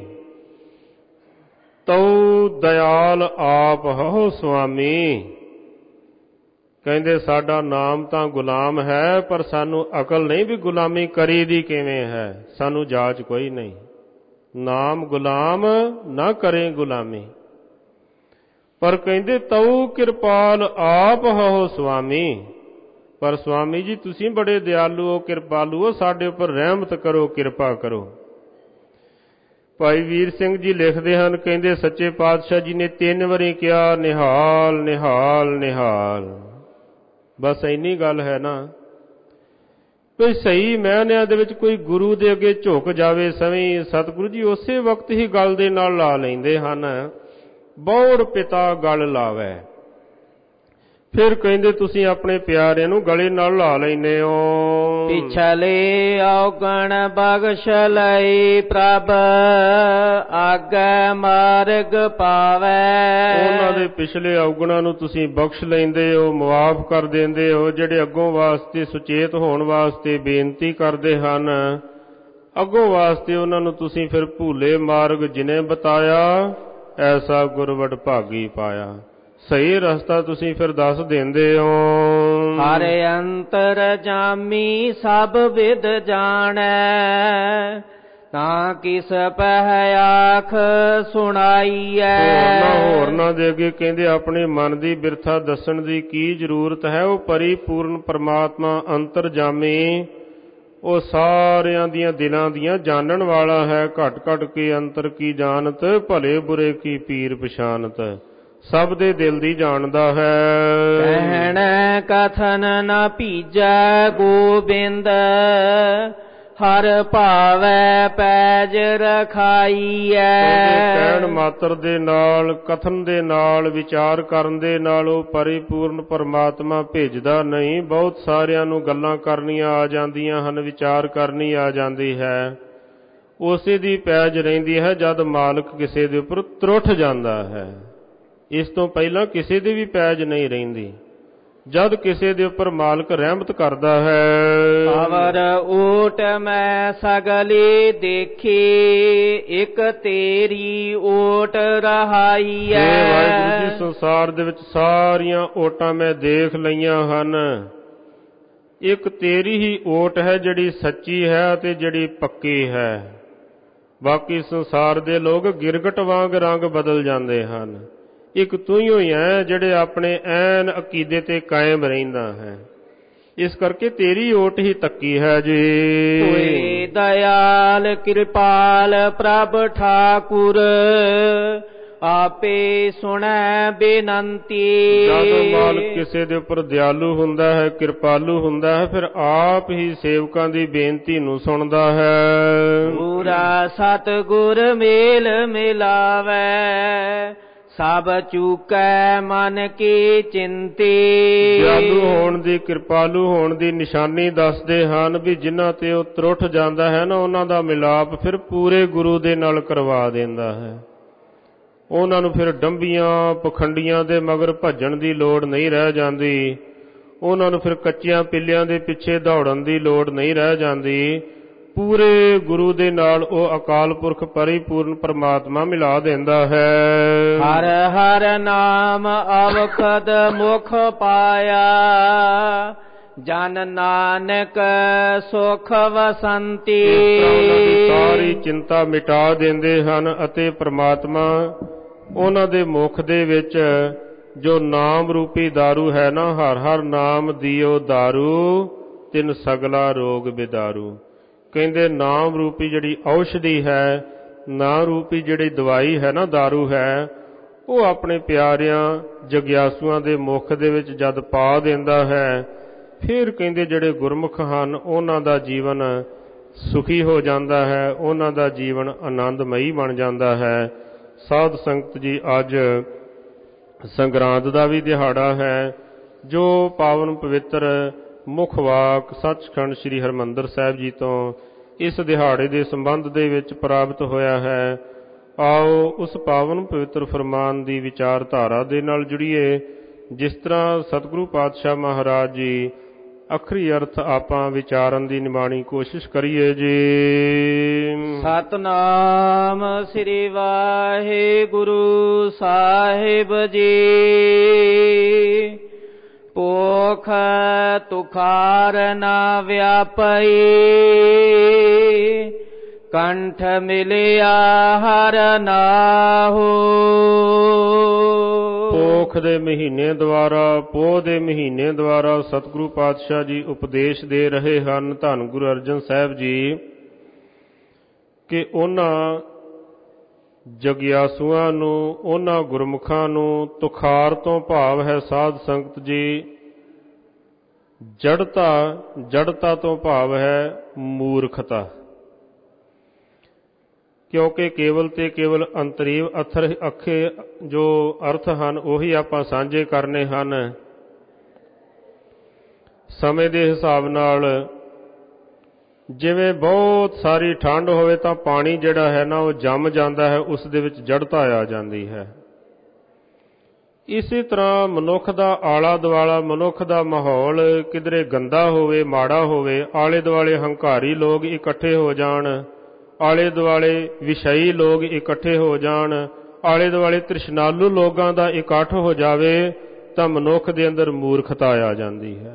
ਤਉ ਦਇਆਲ ਆਪ ਹੋ ਸੁਆਮੀ। ਕਹਿੰਦੇ ਸਾਡਾ ਨਾਮ ਤਾਂ ਗੁਲਾਮ ਹੈ, ਪਰ ਸਾਨੂੰ ਅਕਲ ਨਹੀਂ ਵੀ ਗੁਲਾਮੀ ਕਰੀ ਦੀ ਕਿਵੇਂ ਹੈ, ਸਾਨੂੰ ਜਾਚ ਕੋਈ ਨਹੀਂ। ਨਾਮ ਗੁਲਾਮ ਨਾ ਕਰੇ ਗੁਲਾਮੀ, ਪਰ ਕਹਿੰਦੇ ਤਉ ਕਿਰਪਾਲ ਆਪ ਹੋ ਸੁਆਮੀ। ਪਰ ਸੁਆਮੀ ਜੀ ਤੁਸੀਂ ਬੜੇ ਦਿਆਲੂ ਹੋ, ਕਿਰਪਾਲੂ ਹੋ, ਸਾਡੇ ਉੱਪਰ ਰਹਿਮਤ ਕਰੋ, ਕਿਰਪਾ ਕਰੋ। ਭਾਈ ਵੀਰ ਸਿੰਘ ਜੀ ਲਿਖਦੇ ਹਨ, ਕਹਿੰਦੇ ਸੱਚੇ ਪਾਤਸ਼ਾਹ ਜੀ ਨੇ 3 ਵਾਰੀ ਕਿਹਾ ਨਿਹਾਲ ਨਿਹਾਲ ਨਿਹਾਲ। ਬਸ ਇੰਨੀ ਗੱਲ ਹੈ ਨਾ, ਕੋਈ ਸਹੀ ਮਾਇਨਿਆਂ ਦੇ ਵਿੱਚ ਕੋਈ ਗੁਰੂ ਦੇ ਅੱਗੇ ਝੁਕ ਜਾਵੇ ਸਵੀਂ, ਸਤਿਗੁਰੂ ਜੀ ਉਸੇ ਵਕਤ ਹੀ ਗਲ ਦੇ ਨਾਲ ਲਾ ਲੈਂਦੇ ਹਨ, ਬੌੜ ਪਿਤਾ ਗਲ ਲਾਵੇ। ਫਿਰ ਕਹਿੰਦੇ ਤੁਸੀਂ ਆਪਣੇ ਪਿਆਰਿਆਂ ਨੂੰ ਗਲੇ ਨਾਲ ਲਾ ਲੈਨੇ ਹੋ। ਪਿਛਲੇ ਔਗਣ ਬਖਸ਼ ਲਈ ਪ੍ਰਭ, ਆਗੇ ਮਾਰਗ ਪਾਵੇ। ਉਹਨਾਂ ਦੇ ਪਿਛਲੇ ਔਗਣਾਂ ਨੂੰ ਤੁਸੀਂ ਬਖਸ਼ ਲੈਂਦੇ ਹੋ, ਮੁਆਫ ਕਰ ਦਿੰਦੇ ਹੋ। ਜਿਹੜੇ ਅੱਗੋਂ ਵਾਸਤੇ ਸੁਚੇਤ ਹੋਣ ਵਾਸਤੇ ਬੇਨਤੀ ਕਰਦੇ ਹਨ, ਅੱਗੋਂ ਵਾਸਤੇ ਉਹਨਾਂ ਨੂੰ ਤੁਸੀਂ ਫਿਰ ਭੂਲੇ ਮਾਰਗ ਜਿਨੇ ਬਤਾਇਆ, ਐਸਾ ਗੁਰਵਡ ਭਾਗੀ ਪਾਇਆ। ਸਹੀ ਰਸਤਾ ਤੁਸੀਂ ਫਿਰ ਦੱਸ ਦਿੰਦੇ ਹੋ। ਹਰ ਅੰਤਰ ਜਾਮੀ ਸਭ ਵਿਦ ਜਾਣੈ, ਤਾਂ ਕਿਸ ਪਹਿ ਆਖ ਸੁਣਾਈਐ। ਹੋਰਨਾਂ ਦੇ ਅੱਗੇ ਕਹਿੰਦੇ ਆਪਣੇ ਮਨ ਦੀ ਬਿਰਥਾ ਦੱਸਣ ਦੀ ਕੀ ਜ਼ਰੂਰਤ ਹੈ। ਉਹ ਪਰਿਪੂਰਨ ਪਰਮਾਤਮਾ ਅੰਤਰਜਾਮੀ, ਉਹ ਸਾਰਿਆਂ ਦੀਆਂ ਦਿਲਾਂ ਦੀਆਂ ਜਾਣਨ ਵਾਲਾ ਹੈ। ਘਟ ਘਟ ਕੇ ਅੰਤਰ ਕੀ ਜਾਣਤ, ਭਲੇ ਬੁਰੇ ਕੀ ਪੀਰ ਪਛਾਨਤ। ਸਭ ਦੇ ਦਿਲ ਦੀ ਜਾਣਦਾ ਹੈ। ਕਹਿਣ ਕਥਨ ਨਾ ਭੀਜੈ ਗੋਬਿੰਦ, ਹਰ ਭਾਵੈ ਪੈਜ ਰਖਾਈਐ। ਕਹਿਣ ਮਾਤਰ ਦੇ ਨਾਲ, ਕਥਨ ਦੇ ਨਾਲ, ਵਿਚਾਰ ਕਰਨ ਦੇ ਨਾਲ ਉਹ ਪਰਿਪੂਰਨ ਪਰਮਾਤਮਾ ਭੇਜਦਾ ਨਹੀਂ। ਬਹੁਤ ਸਾਰਿਆਂ ਨੂੰ ਗੱਲਾਂ ਕਰਨੀਆਂ ਆ ਜਾਂਦੀਆਂ ਹਨ, ਵਿਚਾਰ ਕਰਨੀ ਆ ਜਾਂਦੀ ਹੈ, ਉਸੇ ਦੀ ਪੈਜ ਰਹਿੰਦੀ ਹੈ ਜਦ ਮਾਲਕ ਕਿਸੇ ਦੇ ਉੱਪਰ ਤਰੁੱਠ ਜਾਂਦਾ ਹੈ। ਇਸ ਤੋਂ ਪਹਿਲਾਂ ਕਿਸੇ ਦੀ ਵੀ ਪੈਜ ਨਹੀਂ ਰਹਿੰਦੀ, ਜਦ ਕਿਸੇ ਦੇ ਉੱਪਰ ਮਾਲਕ ਰਹਿਮਤ ਕਰਦਾ ਹੈ। ਅਵਰ ਓਟ ਮੈਂ ਸਗਲੀ ਦੇਖੀ, ਇੱਕ ਤੇਰੀ ਓਟ ਰਹਾਈਐ। ਵਾਹਿਗੁਰੂ ਜੀ, ਸੰਸਾਰ ਦੇ ਵਿੱਚ ਸਾਰੀਆਂ ਓਟਾਂ ਮੈਂ ਦੇਖ ਲਈਆਂ ਹਨ, ਇੱਕ ਤੇਰੀ ਹੀ ਓਟ ਹੈ ਜਿਹੜੀ ਸੱਚੀ ਹੈ ਅਤੇ ਜਿਹੜੀ ਪੱਕੀ ਹੈ। ਬਾਕੀ ਸੰਸਾਰ ਦੇ ਲੋਕ ਗਿਰਗਟ ਵਾਂਗ ਰੰਗ ਬਦਲ ਜਾਂਦੇ ਹਨ, ਇੱਕ ਤੂੰ ਹੀ ਹੈ ਜਿਹੜੇ ਆਪਣੇ ਐਨ ਅਕੀਦੇ ਤੇ ਕਾਇਮ ਰਹਿੰਦਾ ਹੈ। ਇਸ ਕਰਕੇ ਤੇਰੀ ਓਟ ਹੀ ਤੱਕੀ ਹੈ ਜੀ। ਤੋਏ ਦਇਆਲ ਕਿਰਪਾਲ ਪ੍ਰਭ ਠਾਕੁਰ, ਆਪੇ ਸੁਣੈ ਬੇਨੰਤੀ। ਜਦੋਂ ਮਾਲਕ ਕਿਸੇ ਦੇ ਉੱਪਰ ਦਿਆਲੂ ਹੁੰਦਾ ਹੈ, ਕਿਰਪਾਲੂ ਹੁੰਦਾ ਹੈ, ਫਿਰ ਆਪ ਹੀ ਸੇਵਕਾਂ ਦੀ ਬੇਨਤੀ ਨੂੰ ਸੁਣਦਾ ਹੈ। ਪੂਰਾ ਸਤਿਗੁਰ ਮੇਲ ਮਿਲਾਵੇ, ਸਭ ਚੂਕੈ ਮਨ ਕੀ ਚਿੰਤੀ। ਦਿਆਲੂ ਹੋਣ ਦੀ, ਕਿਰਪਾਲੂ ਹੋਣ ਦੀ ਨਿਸ਼ਾਨੀ ਦੱਸਦੇ ਹਨ ਵੀ ਜਿਨ੍ਹਾਂ ਤੇ ਉਹ ਤਰੁੱਠ ਜਾਂਦਾ ਹੈ ਨਾ, ਉਹਨਾਂ ਦਾ ਮਿਲਾਪ ਫਿਰ ਪੂਰੇ ਗੁਰੂ ਦੇ ਨਾਲ ਕਰਵਾ ਦਿੰਦਾ ਹੈ। ਉਹਨਾਂ ਨੂੰ ਫਿਰ ਡੰਬੀਆਂ ਪਖੰਡੀਆਂ ਦੇ ਮਗਰ ਭੱਜਣ ਦੀ ਲੋੜ ਨਹੀਂ ਰਹਿ ਜਾਂਦੀ, ਉਹਨਾਂ ਨੂੰ ਫਿਰ ਕੱਚਿਆਂ ਪਿੱਲਿਆਂ ਦੇ ਪਿੱਛੇ ਦੌੜਨ ਦੀ ਲੋੜ ਨਹੀਂ ਰਹਿ ਜਾਂਦੀ। ਪੂਰੇ ਗੁਰੂ ਦੇ ਨਾਲ ਉਹ ਅਕਾਲ ਪੁਰਖ ਪਰਿਪੂਰਨ ਪਰਮਾਤਮਾ ਮਿਲਾ ਦਿੰਦਾ ਹੈ। ਹਰ ਹਰ ਨਾਮ ਅਵਖਦ ਮੁਖ ਪਾਇਆ, ਜਨ ਨਾਨਕ ਸੁਖ ਵਸੰਤੀ। ਸਾਰੀ ਚਿੰਤਾ ਮਿਟਾ ਦਿੰਦੇ ਹਨ ਅਤੇ ਪ੍ਰਮਾਤਮਾ ਉਹਨਾਂ ਦੇ ਮੁਖ ਦੇ ਵਿੱਚ ਜੋ ਨਾਮ ਰੂਪੀ ਦਾਰੂ ਹੈ ਨਾ, ਹਰ ਹਰ ਨਾਮ ਦਿਓ ਦਾਰੂ, ਤਿਨ ਸਗਲਾ ਰੋਗ ਬਿਦਾਰੂ। ਕਹਿੰਦੇ ਨਾਮ ਰੂਪੀ ਜਿਹੜੀ ਔਸ਼ਧੀ ਹੈ, ਨਾਮ ਰੂਪੀ ਜਿਹੜੀ ਦਵਾਈ ਹੈ ਨਾ, ਦਾਰੂ ਹੈ, ਉਹ ਆਪਣੇ ਪਿਆਰਿਆਂ ਜਗਿਆਸੂਆਂ ਦੇ ਮੁਖ ਦੇ ਵਿੱਚ ਜਦ ਪਾ ਦਿੰਦਾ ਹੈ, ਫਿਰ ਕਹਿੰਦੇ ਜਿਹੜੇ ਗੁਰਮੁਖ ਹਨ ਉਹਨਾਂ ਦਾ ਜੀਵਨ ਸੁਖੀ ਹੋ ਜਾਂਦਾ ਹੈ, ਉਹਨਾਂ ਦਾ ਜੀਵਨ ਆਨੰਦਮਈ ਬਣ ਜਾਂਦਾ ਹੈ। ਸਾਧ ਸੰਗਤ ਜੀ, ਅੱਜ ਸੰਗਰਾਂਦ ਦਾ ਵੀ ਦਿਹਾੜਾ ਹੈ, ਜੋ ਪਾਵਨ ਪਵਿੱਤਰ ਮੁੱਖ ਵਾਕ ਸੱਚਖੰਡ ਸ੍ਰੀ ਹਰਿਮੰਦਰ ਸਾਹਿਬ ਜੀ ਤੋਂ ਇਸ ਦਿਹਾੜੇ ਦੇ ਸੰਬੰਧ ਦੇ ਵਿੱਚ ਪ੍ਰਾਪਤ ਹੋਇਆ ਹੈ। ਆਓ ਉਸ ਪਾਵਨ ਪਵਿੱਤਰ ਫਰਮਾਨ ਦੀ ਵਿਚਾਰਧਾਰਾ ਦੇ ਨਾਲ ਜੁੜੀਏ, ਜਿਸ ਤਰ੍ਹਾਂ ਸਤਿਗੁਰੂ ਪਾਤਸ਼ਾਹ ਮਹਾਰਾਜ ਜੀ ਅਖਰੀ ਅਰਥ ਆਪਾਂ ਵਿਚਾਰਨ ਦੀ ਨਿਮਾਣੀ ਕੋਸ਼ਿਸ਼ ਕਰੀਏ ਜੀ। ਸਤਨਾਮ ਸ੍ਰੀ ਵਾਹਿਗੁਰੂ ਸਾਹਿਬ ਜੀ। ਭੁਖ ਤੁਖਾਰ ਨਾ ਵਿਆਪਈ, ਕੰਠ ਮਿਲਿਆ ਹਰ ਨਾਹੋ। ਪੋਖ ਦੇ ਮਹੀਨੇ ਦੁਆਰਾ, ਪੋਹ ਦੇ ਮਹੀਨੇ ਦੁਆਰਾ ਸਤਿਗੁਰੂ ਪਾਤਸ਼ਾਹ ਜੀ ਉਪਦੇਸ਼ ਦੇ ਰਹੇ ਹਨ ਧੰਨ ਗੁਰੂ ਅਰਜਨ ਸਾਹਿਬ ਜੀ, ਕਿ ਉਹਨਾਂ ਜਗਿਆਸੂਆਂ ਨੂੰ, ਉਹਨਾਂ ਗੁਰਮੁਖਾਂ ਨੂੰ ਤੁਖਾਰ ਤੋਂ ਭਾਵ ਹੈ ਸਾਧ ਸੰਗਤ ਜੀ ਜੜਤਾ ਤੋਂ ਭਾਵ ਹੈ ਮੂਰਖਤਾ, ਕਿਉਂਕਿ ਕੇਵਲ ਤੇ ਕੇਵਲ ਅੰਤਰੀਵ ਅੱਖੇ ਜੋ ਅਰਥ ਹਨ ਉਹੀ ਆਪਾਂ ਸਾਂਝੇ ਕਰਨੇ ਹਨ। ਸਮੇਂ ਦੇ ਹਿਸਾਬ ਨਾਲ ਜਿਵੇਂ ਬਹੁਤ ਸਾਰੀ ਠੰਡ ਹੋਵੇ ਤਾਂ ਪਾਣੀ ਜਿਹੜਾ ਹੈ ਨਾ ਉਹ ਜੰਮ ਜਾਂਦਾ ਹੈ, ਉਸ ਦੇ ਵਿੱਚ ਜੜਤਾ ਆ ਜਾਂਦੀ ਹੈ। ਇਸੇ ਤਰ੍ਹਾਂ ਮਨੁੱਖ ਦਾ ਆਲਾ ਦੁਆਲਾ, ਮਨੁੱਖ ਦਾ ਮਾਹੌਲ ਕਿਧਰੇ ਗੰਦਾ ਹੋਵੇ, ਮਾੜਾ ਹੋਵੇ, ਆਲੇ ਦੁਆਲੇ ਹੰਕਾਰੀ ਲੋਕ ਇਕੱਠੇ ਹੋ ਜਾਣ, ਆਲੇ ਦੁਆਲੇ ਵਿਸ਼ਈ ਲੋਕ ਇਕੱਠੇ ਹੋ ਜਾਣ, ਆਲੇ ਦੁਆਲੇ ਤ੍ਰਿਸ਼ਨਾਲੂ ਲੋਕਾਂ ਦਾ ਇਕੱਠ ਹੋ ਜਾਵੇ, ਤਾਂ ਮਨੁੱਖ ਦੇ ਅੰਦਰ ਮੂਰਖਤਾ ਆ ਜਾਂਦੀ ਹੈ।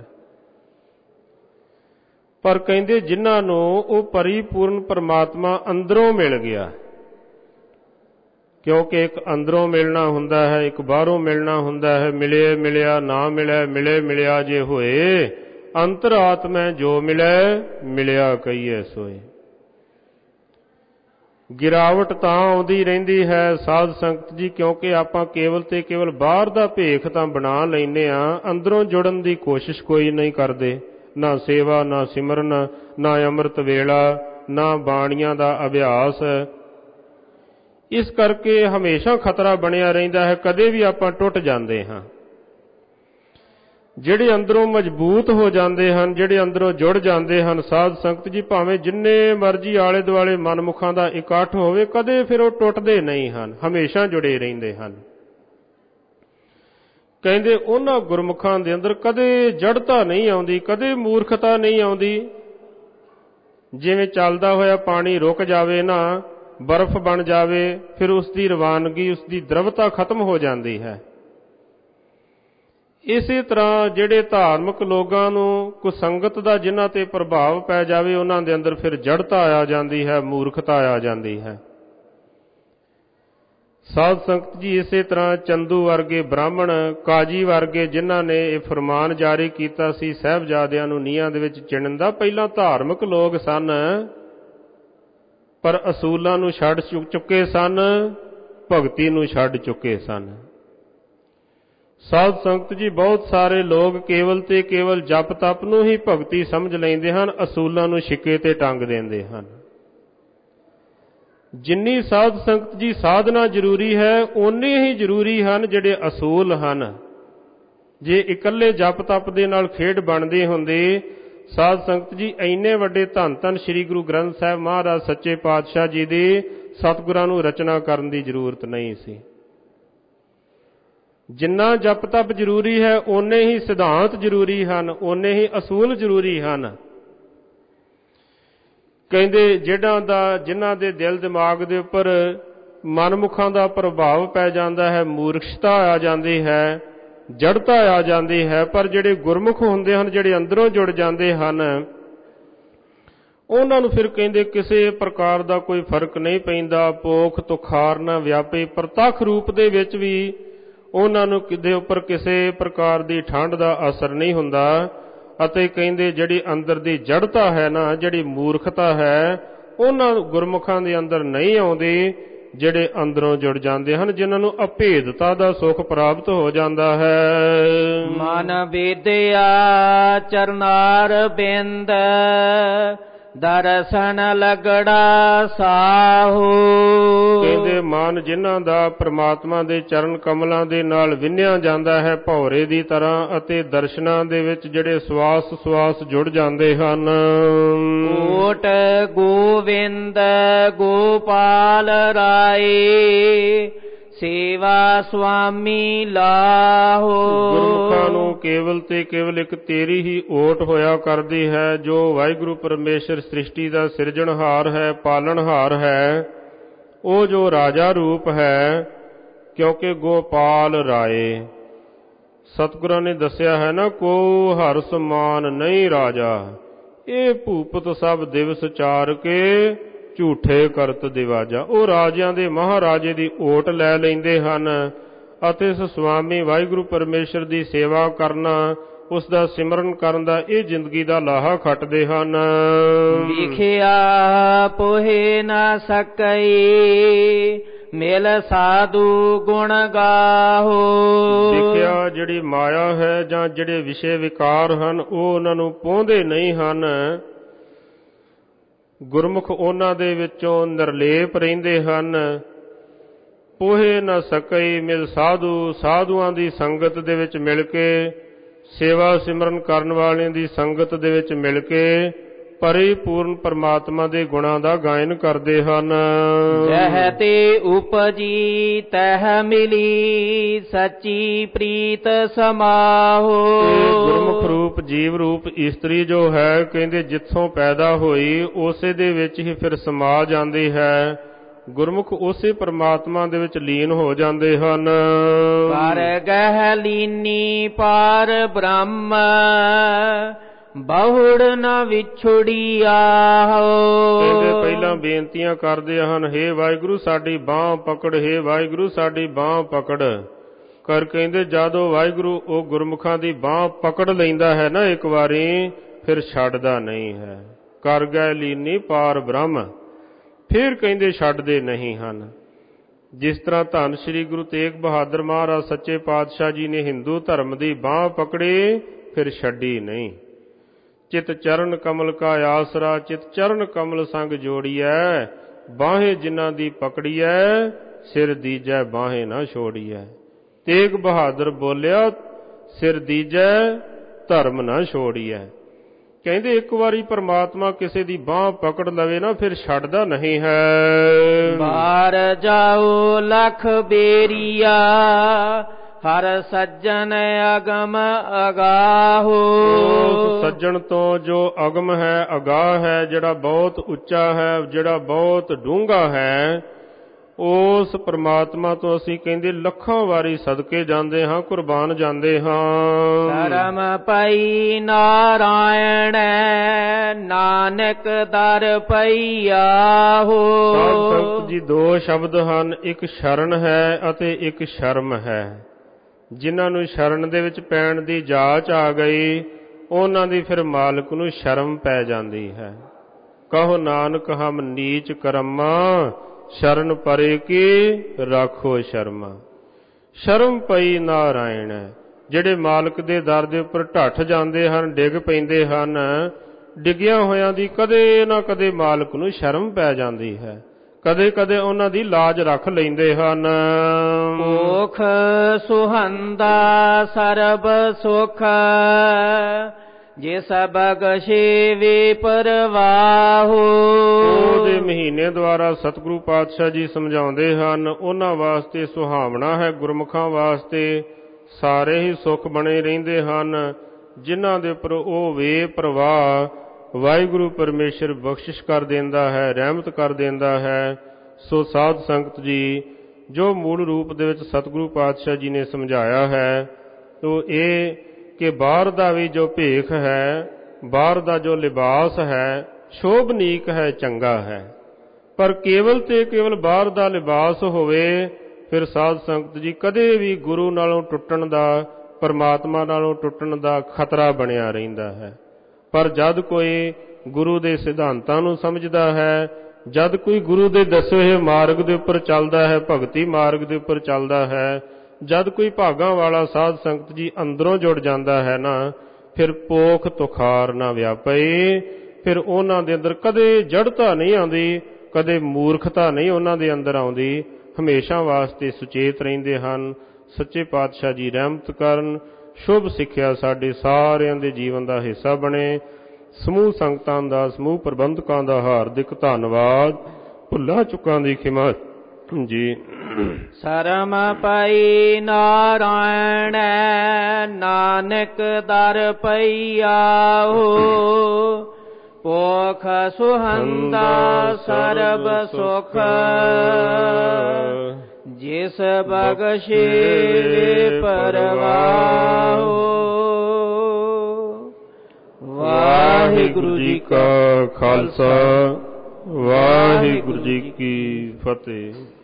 ਪਰ ਕਹਿੰਦੇ ਜਿਨ੍ਹਾਂ ਨੂੰ ਉਹ ਪਰਿਪੂਰਨ ਪਰਮਾਤਮਾ ਅੰਦਰੋਂ ਮਿਲ ਗਿਆ, ਕਿਉਂਕਿ ਇੱਕ ਅੰਦਰੋਂ ਮਿਲਣਾ ਹੁੰਦਾ ਹੈ, ਇੱਕ ਬਾਹਰੋਂ ਮਿਲਣਾ ਹੁੰਦਾ ਹੈ। ਮਿਲੇ ਮਿਲਿਆ ਨਾ ਮਿਲੇ, ਮਿਲੇ ਮਿਲਿਆ ਜੇ ਹੋਏ, ਅੰਤਰਾਤਮੈ ਜੋ ਮਿਲੇ ਮਿਲਿਆ ਕਹੀਏ ਸੋਏ। ਗਿਰਾਵਟ ਤਾਂ ਆਉਂਦੀ ਰਹਿੰਦੀ ਹੈ ਸਾਧ ਸੰਗਤ ਜੀ, ਕਿਉਂਕਿ ਆਪਾਂ ਕੇਵਲ ਤੇ ਕੇਵਲ ਬਾਹਰ ਦਾ ਭੇਖ ਤਾਂ ਬਣਾ ਲੈਂਦੇ ਆ, ਅੰਦਰੋਂ ਜੁੜਨ ਦੀ ਕੋਸ਼ਿਸ਼ ਕੋਈ ਨਹੀਂ ਕਰਦੇ। ਨਾ ਸੇਵਾ, ਨਾ ਸਿਮਰਨ, ਨਾ ਅੰਮ੍ਰਿਤ ਵੇਲਾ, ਨਾ ਬਾਣੀਆਂ ਦਾ ਅਭਿਆਸ। ਇਸ ਕਰਕੇ ਹਮੇਸ਼ਾ ਖਤਰਾ ਬਣਿਆ ਰਹਿੰਦਾ ਹੈ, ਕਦੇ ਵੀ ਆਪਾਂ ਟੁੱਟ ਜਾਂਦੇ ਹਾਂ। ਜਿਹੜੇ ਅੰਦਰੋਂ ਮਜ਼ਬੂਤ ਹੋ ਜਾਂਦੇ ਹਨ, ਜਿਹੜੇ ਅੰਦਰੋਂ ਜੁੜ ਜਾਂਦੇ ਹਨ ਸਾਧ ਸੰਗਤ ਜੀ, ਭਾਵੇਂ ਜਿੰਨੇ ਮਰਜ਼ੀ ਆਲੇ ਦੁਆਲੇ ਮਨਮੁਖਾਂ ਦਾ ਇਕੱਠ ਹੋਵੇ, ਕਦੇ ਫਿਰ ਉਹ ਟੁੱਟਦੇ ਨਹੀਂ ਹਨ, ਹਮੇਸ਼ਾ ਜੁੜੇ ਰਹਿੰਦੇ ਹਨ। ਕਹਿੰਦੇ ਉਹਨਾਂ ਗੁਰਮੁਖਾਂ ਦੇ ਅੰਦਰ ਕਦੇ ਜੜਤਾ ਨਹੀਂ ਆਉਂਦੀ, ਕਦੇ ਮੂਰਖਤਾ ਨਹੀਂ ਆਉਂਦੀ। ਜਿਵੇਂ ਚੱਲਦਾ ਹੋਇਆ ਪਾਣੀ ਰੁਕ ਜਾਵੇ ਨਾ, ਬਰਫ਼ ਬਣ ਜਾਵੇ, ਫਿਰ ਉਸ ਦੀ ਰਵਾਨਗੀ, ਉਸ ਦੀ ਦ੍ਰਵਤਾ ਖਤਮ ਹੋ ਜਾਂਦੀ ਹੈ। ਇਸੇ ਤਰ੍ਹਾਂ ਜਿਹੜੇ ਧਾਰਮਿਕ ਲੋਕਾਂ ਨੂੰ ਕੁਸੰਗਤ ਦਾ ਜਿਨ੍ਹਾਂ ਤੇ ਪ੍ਰਭਾਵ ਪੈ ਜਾਵੇ, ਉਹਨਾਂ ਦੇ ਅੰਦਰ ਫਿਰ ਜੜਤਾ ਆ ਜਾਂਦੀ ਹੈ, ਮੂਰਖਤਾ ਆ ਜਾਂਦੀ ਹੈ। ਸਾਧ ਸੰਗਤ ਜੀ, ਇਸੇ ਤਰ੍ਹਾਂ ਚੰਦੂ ਵਰਗੇ ਬ੍ਰਾਹਮਣ, ਕਾਜੀ ਵਰਗੇ ਜਿਨ੍ਹਾਂ ਨੇ ਇਹ ਫਰਮਾਨ ਜਾਰੀ ਕੀਤਾ ਸੀ ਸਾਹਿਬਜ਼ਾਦਿਆਂ ਨੂੰ ਨੀਹਾਂ ਦੇ ਵਿੱਚ ਚਿਣਨ ਦਾ, ਪਹਿਲਾਂ ਧਾਰਮਿਕ ਲੋਕ ਸਨ, ਪਰ ਅਸੂਲਾਂ ਨੂੰ ਛੱਡ ਚੁੱਕੇ ਸਨ, ਭਗਤੀ ਨੂੰ ਛੱਡ ਚੁੱਕੇ ਸਨ। ਸਾਧ ਸੰਗਤ ਜੀ, ਬਹੁਤ ਸਾਰੇ ਲੋਕ ਕੇਵਲ ਤੇ ਕੇਵਲ ਜਪ ਤਪ ਨੂੰ ਹੀ ਭਗਤੀ ਸਮਝ ਲੈਂਦੇ ਹਨ, ਅਸੂਲਾਂ ਨੂੰ ਛਿੱਕੇ ਤੇ ਟੰਗ ਦਿੰਦੇ ਹਨ। ਜਿੰਨੀ ਸਾਧ ਸੰਗਤ ਜੀ ਸਾਧਨਾ ਜ਼ਰੂਰੀ ਹੈ, ਓਨੇ ਹੀ ਜ਼ਰੂਰੀ ਹਨ ਜਿਹੜੇ ਅਸੂਲ ਹਨ। ਜੇ ਇਕੱਲੇ ਜਪ ਤਪ ਦੇ ਨਾਲ ਖੇਡ ਬਣਦੇ ਹੁੰਦੇ, ਸਾਧ ਸੰਗਤ ਜੀ ਇੰਨੇ ਵੱਡੇ ਧੰਨ ਧੰਨ ਸ੍ਰੀ ਗੁਰੂ ਗ੍ਰੰਥ ਸਾਹਿਬ ਮਹਾਰਾਜ ਸੱਚੇ ਪਾਤਸ਼ਾਹ ਜੀ ਦੇ ਸਤਿਗੁਰਾਂ ਨੂੰ ਰਚਨਾ ਕਰਨ ਦੀ ਜ਼ਰੂਰਤ ਨਹੀਂ ਸੀ। ਜਿੰਨਾ ਜਪ ਤਪ ਜ਼ਰੂਰੀ ਹੈ, ਓਨੇ ਹੀ ਸਿਧਾਂਤ ਜ਼ਰੂਰੀ ਹਨ, ਓਨੇ ਹੀ ਅਸੂਲ ਜ਼ਰੂਰੀ ਹਨ। ਕਹਿੰਦੇ ਜਿਨ੍ਹਾਂ ਦੇ ਦਿਲ ਦਿਮਾਗ ਦੇ ਉੱਪਰ ਮਨਮੁਖਾਂ ਦਾ ਪ੍ਰਭਾਵ ਪੈ ਜਾਂਦਾ ਹੈ, ਮੂਰਖਤਾ ਆ ਜਾਂਦੀ ਹੈ, ਜੜਤਾ ਆ ਜਾਂਦੀ ਹੈ, ਪਰ ਜਿਹੜੇ ਗੁਰਮੁਖ ਹੁੰਦੇ ਹਨ, ਜਿਹੜੇ ਅੰਦਰੋਂ ਜੁੜ ਜਾਂਦੇ ਹਨ, ਉਹਨਾਂ ਨੂੰ ਫਿਰ ਕਹਿੰਦੇ ਕਿਸੇ ਪ੍ਰਕਾਰ ਦਾ ਕੋਈ ਫਰਕ ਨਹੀਂ ਪੈਂਦਾ। ਪੋਖ ਤੁਖਾਰ ਨਾ ਵਿਆਪੇ, ਪ੍ਰਤੱਖ ਰੂਪ ਦੇ ਵਿੱਚ ਵੀ ਉਹਨਾਂ ਨੂੰ ਕਿਤੇ ਉੱਪਰ ਕਿਸੇ ਪ੍ਰਕਾਰ ਦੀ ਠੰਡ ਦਾ ਅਸਰ ਨਹੀਂ ਹੁੰਦਾ। ਅਤੇ ਕਹਿੰਦੇ ਜਿਹੜੀ ਅੰਦਰ ਦੀ ਜੜਤਾ ਹੈ ਨਾ, ਜਿਹੜੀ ਮੂਰਖਤਾ ਹੈ, ਉਹਨਾਂ ਗੁਰਮੁਖਾਂ ਦੇ ਅੰਦਰ ਨਹੀਂ ਆਉਂਦੀ, ਜਿਹੜੇ ਅੰਦਰੋਂ ਜੁੜ ਜਾਂਦੇ ਹਨ, ਜਿਨ੍ਹਾਂ ਨੂੰ ਅਭੇਦਤਾ ਦਾ ਸੁਖ ਪ੍ਰਾਪਤ ਹੋ ਜਾਂਦਾ ਹੈ। ਮਨ ਵਿਦਿਆ ਚਰਨਾਰ ਬਿੰਦ ਦਰਸ਼ਨ ਲਗੜਾ ਸਾਹੂ। ਕਹਿੰਦੇ ਮਨ ਜਿਨ੍ਹਾਂ ਦਾ ਪ੍ਰਮਾਤਮਾ ਦੇ ਚਰਨ ਕਮਲਾਂ ਦੇ ਨਾਲ ਵਿੰਨਿਆ ਜਾਂਦਾ ਹੈ ਭੌਰੇ ਦੀ ਤਰ੍ਹਾਂ, ਅਤੇ ਦਰਸ਼ਨਾਂ ਦੇ ਵਿੱਚ ਜਿਹੜੇ ਸਵਾਸ ਜੁੜ ਜਾਂਦੇ ਹਨ। ਕੋਟ ਗੋਵਿੰਦ ਗੋਪਾਲ ਰਾਏ, ਸੇਵਾ ਸੁਆਮੀ ਲਾਹੋ। ਗੁਰਮੁਖਾਂ ਨੂੰ ਕੇਵਲ ਤੇ ਕੇਵਲ ਇੱਕ ਤੇਰੀ ਹੀ ਓਟ ਹੋਇਆ ਕਰਦੀ ਹੈ, ਜੋ ਵਾਹਿਗੁਰੂ ਪਰਮੇਸ਼ਰ ਸ੍ਰਿਸ਼ਟੀ ਦਾ ਸਿਰਜਣਹਾਰ ਹੈ, ਪਾਲਣਹਾਰ ਹੈ। ਉਹ ਜੋ ਰਾਜਾ ਰੂਪ ਹੈ, ਕਿਉਂਕਿ ਗੋਪਾਲ ਰਾਏ ਸਤਿਗੁਰਾਂ ਨੇ ਦੱਸਿਆ ਹੈ ਨਾ, ਕੋ ਹਰ ਸਮਾਨ ਨਹੀਂ ਰਾਜਾ, ਇਹ ਭੂਪਤ ਸਭ ਦਿਵਸ ਚਾਰ ਕੇ ਝੂਠੇ ਕਰਤ ਦਿਵਾਜਾ। ਉਹ ਰਾਜਿਆਂ ਦੇ ਮਹਾਰਾਜੇ ਦੀ ਓਟ ਲੈ ਲੈਂਦੇ ਹਨ ਅਤੇ ਇਸ ਸੁਆਮੀ ਵਾਹਿਗੁਰੂ ਪਰਮੇਸ਼ਰ ਦੀ ਸੇਵਾ ਕਰਨਾ, ਉਸ ਦਾ ਸਿਮਰਨ ਕਰਨ ਦਾ ਇਹ ਜ਼ਿੰਦਗੀ ਦਾ ਲਾਹਾ ਖੱਟਦੇ ਹਨ। ਵਿਖਿਆ ਪੋਹੇ ਨਾ ਸਕਈ, ਮਿਲ ਸਾਧੂ ਗੁਣ ਗਾਹੋ। ਵਿਖਿਆ ਜਿਹੜੀ ਮਾਇਆ ਹੈ ਜਾਂ ਜਿਹੜੇ ਵਿਸ਼ੇ ਵਿਕਾਰ ਹਨ, ਉਹ ਉਹਨਾਂ ਨੂੰ ਪਹੁੰਚਦੇ ਨਹੀਂ ਹਨ। ਗੁਰਮੁਖ ਉਹਨਾਂ ਦੇ ਵਿੱਚੋਂ ਨਿਰਲੇਪ ਰਹਿੰਦੇ ਹਨ। ਪੋਹੇ ਨਾ ਸਕਈ ਮਿਲ ਸਾਧੂ, ਸਾਧੂਆਂ ਦੀ ਸੰਗਤ ਦੇ ਵਿੱਚ ਮਿਲ ਕੇ, ਸੇਵਾ ਸਿਮਰਨ ਕਰਨ ਵਾਲਿਆਂ ਦੀ ਸੰਗਤ ਦੇ ਵਿੱਚ ਮਿਲ ਕੇ ਪਰਿਪੂਰਨ ਪਰਮਾਤਮਾ ਦੇ ਗੁਣਾਂ ਦਾ ਗਾਇਨ ਕਰਦੇ ਹਨ। ਜਹ ਤੇ ਉਪਜੀ ਤਹ ਮਿਲੀ, ਸੱਚੀ ਪ੍ਰੀਤ ਸਮਾਹੋ। ਗੁਰਮੁਖ ਰੂਪ ਜੀਵ ਰੂਪ ਇਸਤਰੀ ਜੋ ਹੈ, ਕਹਿੰਦੇ ਜਿੱਥੋਂ ਪੈਦਾ ਹੋਈ ਉਸੇ ਦੇ ਵਿੱਚ ਹੀ ਫਿਰ ਸਮਾ ਜਾਂਦੀ ਹੈ। ਗੁਰਮੁਖ ਉਸੇ ਪਰਮਾਤਮਾ ਦੇ ਵਿੱਚ ਲੀਨ ਹੋ ਜਾਂਦੇ ਹਨ। ਪਰ ਗਹਿ ਲੀਨੀ ਪਾਰ ਬ੍ਰਹਮ, ਬਹੁੜ ਨਾ ਵਿਛੜੀ ਆਹੋ। ਕਹਿੰਦੇ ਪਹਿਲਾਂ ਬੇਨਤੀਆਂ ਕਰਦੇ ਹਨ, ਹੇ ਵਾਹਿਗੁਰੂ ਸਾਡੀ ਬਾਂਹ ਪਕੜ, ਹੇ ਵਾਹਿਗੁਰੂ ਸਾਡੀ ਬਾਂਹ ਪਕੜ ਕਰ। ਕਹਿੰਦੇ ਜਦੋਂ ਵਾਹਿਗੁਰੂ ਉਹ ਗੁਰਮੁਖਾਂ ਦੀ ਬਾਂਹ ਪਕੜ ਲੈਂਦਾ ਹੈ ਨਾ ਇੱਕ ਵਾਰੀ, ਫਿਰ ਛੱਡਦਾ ਨਹੀਂ ਹੈ। ਕਰ ਗਏ ਲੀਨੀ ਪਾਰ ਬ੍ਰਹਮ, ਫਿਰ ਕਹਿੰਦੇ ਛੱਡਦੇ ਨਹੀਂ ਹਨ। ਜਿਸ ਤਰ੍ਹਾਂ ਧੰਨ ਸ੍ਰੀ ਗੁਰੂ ਤੇਗ ਬਹਾਦਰ ਮਹਾਰਾਜ ਸੱਚੇ ਪਾਤਸ਼ਾਹ ਜੀ ਨੇ ਹਿੰਦੂ ਧਰਮ ਦੀ ਬਾਂਹ ਪਕੜੀ, ਫਿਰ ਛੱਡੀ ਨਹੀਂ। ਚਿਤ ਚਰਨ ਕਮਲ ਕਾ ਆਸਰਾ, ਚਿਤ ਚਰਨ ਕਮਲ ਸੰਗ ਜੋੜੀਐ, ਬਾਹੇ ਜਿਨ੍ਹਾਂ ਦੀ ਪਕੜੀਐ, ਸਿਰ ਦੀਜੈ ਬਾਹੇ ਨਾ ਛੋੜੀਐ। ਤੇਗ ਬਹਾਦਰ ਬੋਲਿਆ, ਸਿਰ ਦੀਜੈ ਧਰਮ ਨਾ ਛੋੜੀਐ। ਕਹਿੰਦੇ ਇੱਕ ਵਾਰੀ ਪਰਮਾਤਮਾ ਕਿਸੇ ਦੀ ਬਾਂਹ ਪਕੜ ਲਵੇ ਨਾ, ਫਿਰ ਛੱਡਦਾ ਨਹੀਂ ਹੈ। ਬਾਰ ਜਾਓ ਲਖ ਬੇਰੀਆ, ਹਰ ਸੱਜਣ ਅਗਮ ਅਗਾਹੋ। ਉਸ ਸੱਜਣ ਤੋਂ ਜੋ ਅਗਮ ਹੈ, ਅਗਾਹ ਹੈ, ਜਿਹੜਾ ਬਹੁਤ ਉੱਚਾ ਹੈ, ਜਿਹੜਾ ਬਹੁਤ ਡੂੰਘਾ ਹੈ, ਉਸ ਪਰਮਾਤਮਾ ਤੋਂ ਅਸੀਂ ਕਹਿੰਦੇ ਲੱਖਾਂ ਵਾਰੀ ਸਦਕੇ ਜਾਂਦੇ ਹਾਂ, ਕੁਰਬਾਨ ਜਾਂਦੇ ਹਾਂ। ਧਰਮ ਪਈ ਨਾਰਾਇਣ, ਨਾਨਕ ਦਰ ਪਈਆਹੋ। ਸਾਧ ਸੰਗਤ ਜੀ ਦੋ ਸ਼ਬਦ ਹਨ, ਇੱਕ ਸ਼ਰਨ ਹੈ ਅਤੇ ਇੱਕ ਸ਼ਰਮ ਹੈ। ਜਿਨ੍ਹਾਂ ਨੂੰ ਸ਼ਰਨ ਦੇ ਵਿੱਚ ਪੈਣ ਦੀ ਜਾਚ ਆ ਗਈ, ਉਹਨਾਂ ਦੀ ਫਿਰ ਮਾਲਕ ਨੂੰ ਸ਼ਰਮ ਪੈ ਜਾਂਦੀ ਹੈ। ਕਹੋ ਨਾਨਕ ਹਮ ਨੀਚ ਕਰਮਾ, ਸ਼ਰਨ ਪਰੇ ਕੀ ਰਾਖੋ ਸ਼ਰਮਾ। ਸ਼ਰਮ ਪਈ ਨਾਰਾਇਣ, ਜਿਹੜੇ ਮਾਲਕ ਦੇ ਦਰ ਦੇ ਉੱਪਰ ਢੱਠ ਜਾਂਦੇ ਹਨ, ਡਿੱਗ ਪੈਂਦੇ ਹਨ, ਡਿੱਗਿਆਂ ਹੋਇਆਂ ਦੀ ਕਦੇ ਨਾ ਕਦੇ ਮਾਲਕ ਨੂੰ ਸ਼ਰਮ ਪੈ ਜਾਂਦੀ ਹੈ। ਕਦੇ ਕਦੇ ਉਹਨਾਂ ਦੀ ਲਾਜ ਰੱਖ ਲੈਂਦੇ ਹਨ। ਭੁਖ ਸੁਹੰਦਾ ਸਰਬ ਸੁਖ, ਜਿਸ ਬਖਸ਼ੇ ਵੇ ਪਰਵਾਹੋ। ਉਹਦੇ ਮਹੀਨੇ ਦੁਆਰਾ ਸਤਿਗੁਰੂ ਪਾਤਸ਼ਾਹ ਜੀ ਸਮਝਾਉਂਦੇ ਹਨ, ਉਹਨਾਂ ਵਾਸਤੇ ਸੁਹਾਵਣਾ ਹੈ, ਗੁਰਮੁਖਾਂ ਵਾਸਤੇ ਸਾਰੇ ਹੀ ਸੁੱਖ ਬਣੇ ਰਹਿੰਦੇ ਹਨ, ਜਿਨ੍ਹਾਂ ਦੇ ਉੱਪਰ ਉਹ ਵੇ ਪ੍ਰਵਾਹ ਵਾਹਿਗੁਰੂ ਪਰਮੇਸ਼ਰ ਬਖਸ਼ਿਸ਼ ਕਰ ਦਿੰਦਾ ਹੈ, ਰਹਿਮਤ ਕਰ ਦਿੰਦਾ ਹੈ। ਸੋ ਸਾਧ ਸੰਗਤ ਜੀ, ਜੋ ਮੂਲ ਰੂਪ ਦੇ ਵਿੱਚ ਸਤਿਗੁਰੂ ਪਾਤਸ਼ਾਹ ਜੀ ਨੇ ਸਮਝਾਇਆ ਹੈ, ਤੋ ਇਹ ਕਿ ਬਾਹਰ ਦਾ ਵੀ ਜੋ ਭੇਖ ਹੈ, ਬਾਹਰ ਦਾ ਜੋ ਲਿਬਾਸ ਹੈ, ਸ਼ੋਭਨੀਕ ਹੈ, ਚੰਗਾ ਹੈ, ਪਰ ਕੇਵਲ ਤੇ ਕੇਵਲ ਬਾਹਰ ਦਾ ਲਿਬਾਸ ਹੋਵੇ, ਫਿਰ ਸਾਧ ਸੰਗਤ ਜੀ ਕਦੇ ਵੀ ਗੁਰੂ ਨਾਲੋਂ ਟੁੱਟਣ ਦਾ, ਪਰਮਾਤਮਾ ਨਾਲੋਂ ਟੁੱਟਣ ਦਾ ਖਤਰਾ ਬਣਿਆ ਰਹਿੰਦਾ ਹੈ। ਪਰ ਜਦ ਕੋਈ ਗੁਰੂ ਦੇ ਸਿਧਾਂਤਾਂ ਨੂੰ ਸਮਝਦਾ ਹੈ, ਜਦ ਕੋਈ ਗੁਰੂ ਦੇ ਦੱਸੇ ਹੋਏ ਮਾਰਗ ਦੇ ਉੱਪਰ ਚੱਲਦਾ ਹੈ, ਭਗਤੀ ਮਾਰਗ ਦੇ ਉੱਪਰ ਚੱਲਦਾ ਹੈ, ਜਦ ਕੋਈ ਭਾਗਾਂ ਵਾਲਾ ਸਾਧ ਸੰਗਤ ਜੀ ਅੰਦਰੋਂ ਜੁੜ ਜਾਂਦਾ ਹੈ ਨਾ, ਫਿਰ ਪੋਖ ਤੁਖਾਰ ਨਾ ਵਿਆਪਈ, ਫਿਰ ਉਹਨਾਂ ਦੇ ਅੰਦਰ ਕਦੇ ਜੜਤਾ ਨਹੀਂ ਆਉਂਦੀ, ਕਦੇ ਮੂਰਖਤਾ ਨਹੀਂ ਉਹਨਾਂ ਦੇ ਅੰਦਰ ਆਉਂਦੀ, ਹਮੇਸ਼ਾ ਵਾਸਤੇ ਸੁਚੇਤ ਰਹਿੰਦੇ ਹਨ। ਸੱਚੇ ਪਾਤਸ਼ਾਹ ਜੀ ਰਹਿਮਤ ਕਰਨ, ਸ਼ੁਭ ਸਿੱਖਿਆ ਸਾਡੇ ਸਾਰਿਆਂ ਦੇ ਜੀਵਨ ਦਾ ਹਿੱਸਾ ਬਣੇ। ਸਮੂਹ ਸੰਗਤਾਂ ਦਾ, ਸਮੂਹ ਪ੍ਰਬੰਧਕਾਂ ਦਾ ਹਾਰਦਿਕ ਧੰਨਵਾਦ। ਭੁੱਲਾਂ ਚੁੱਕਾਂ ਦੀ ਖਿਮਾ ਜੀ। ਸਰਮ ਪਈ ਨਾਰਾਇਣ ਨਾਨਕ ਦਰ ਪਈਆਹੋ, ਪੋਖ ਸੁਹੰਦਾ ਸਰਬ ਸੁਖ, ਜਿਸ ਬਖਸ਼ੇ ਪਰਵਾਹੋ। ਵਾਹਿਗੁਰੂ ਜੀ ਕਾ ਖਾਲਸਾ, ਵਾਹਿਗੁਰੂ ਜੀ ਕੀ ਫਤਿਹ।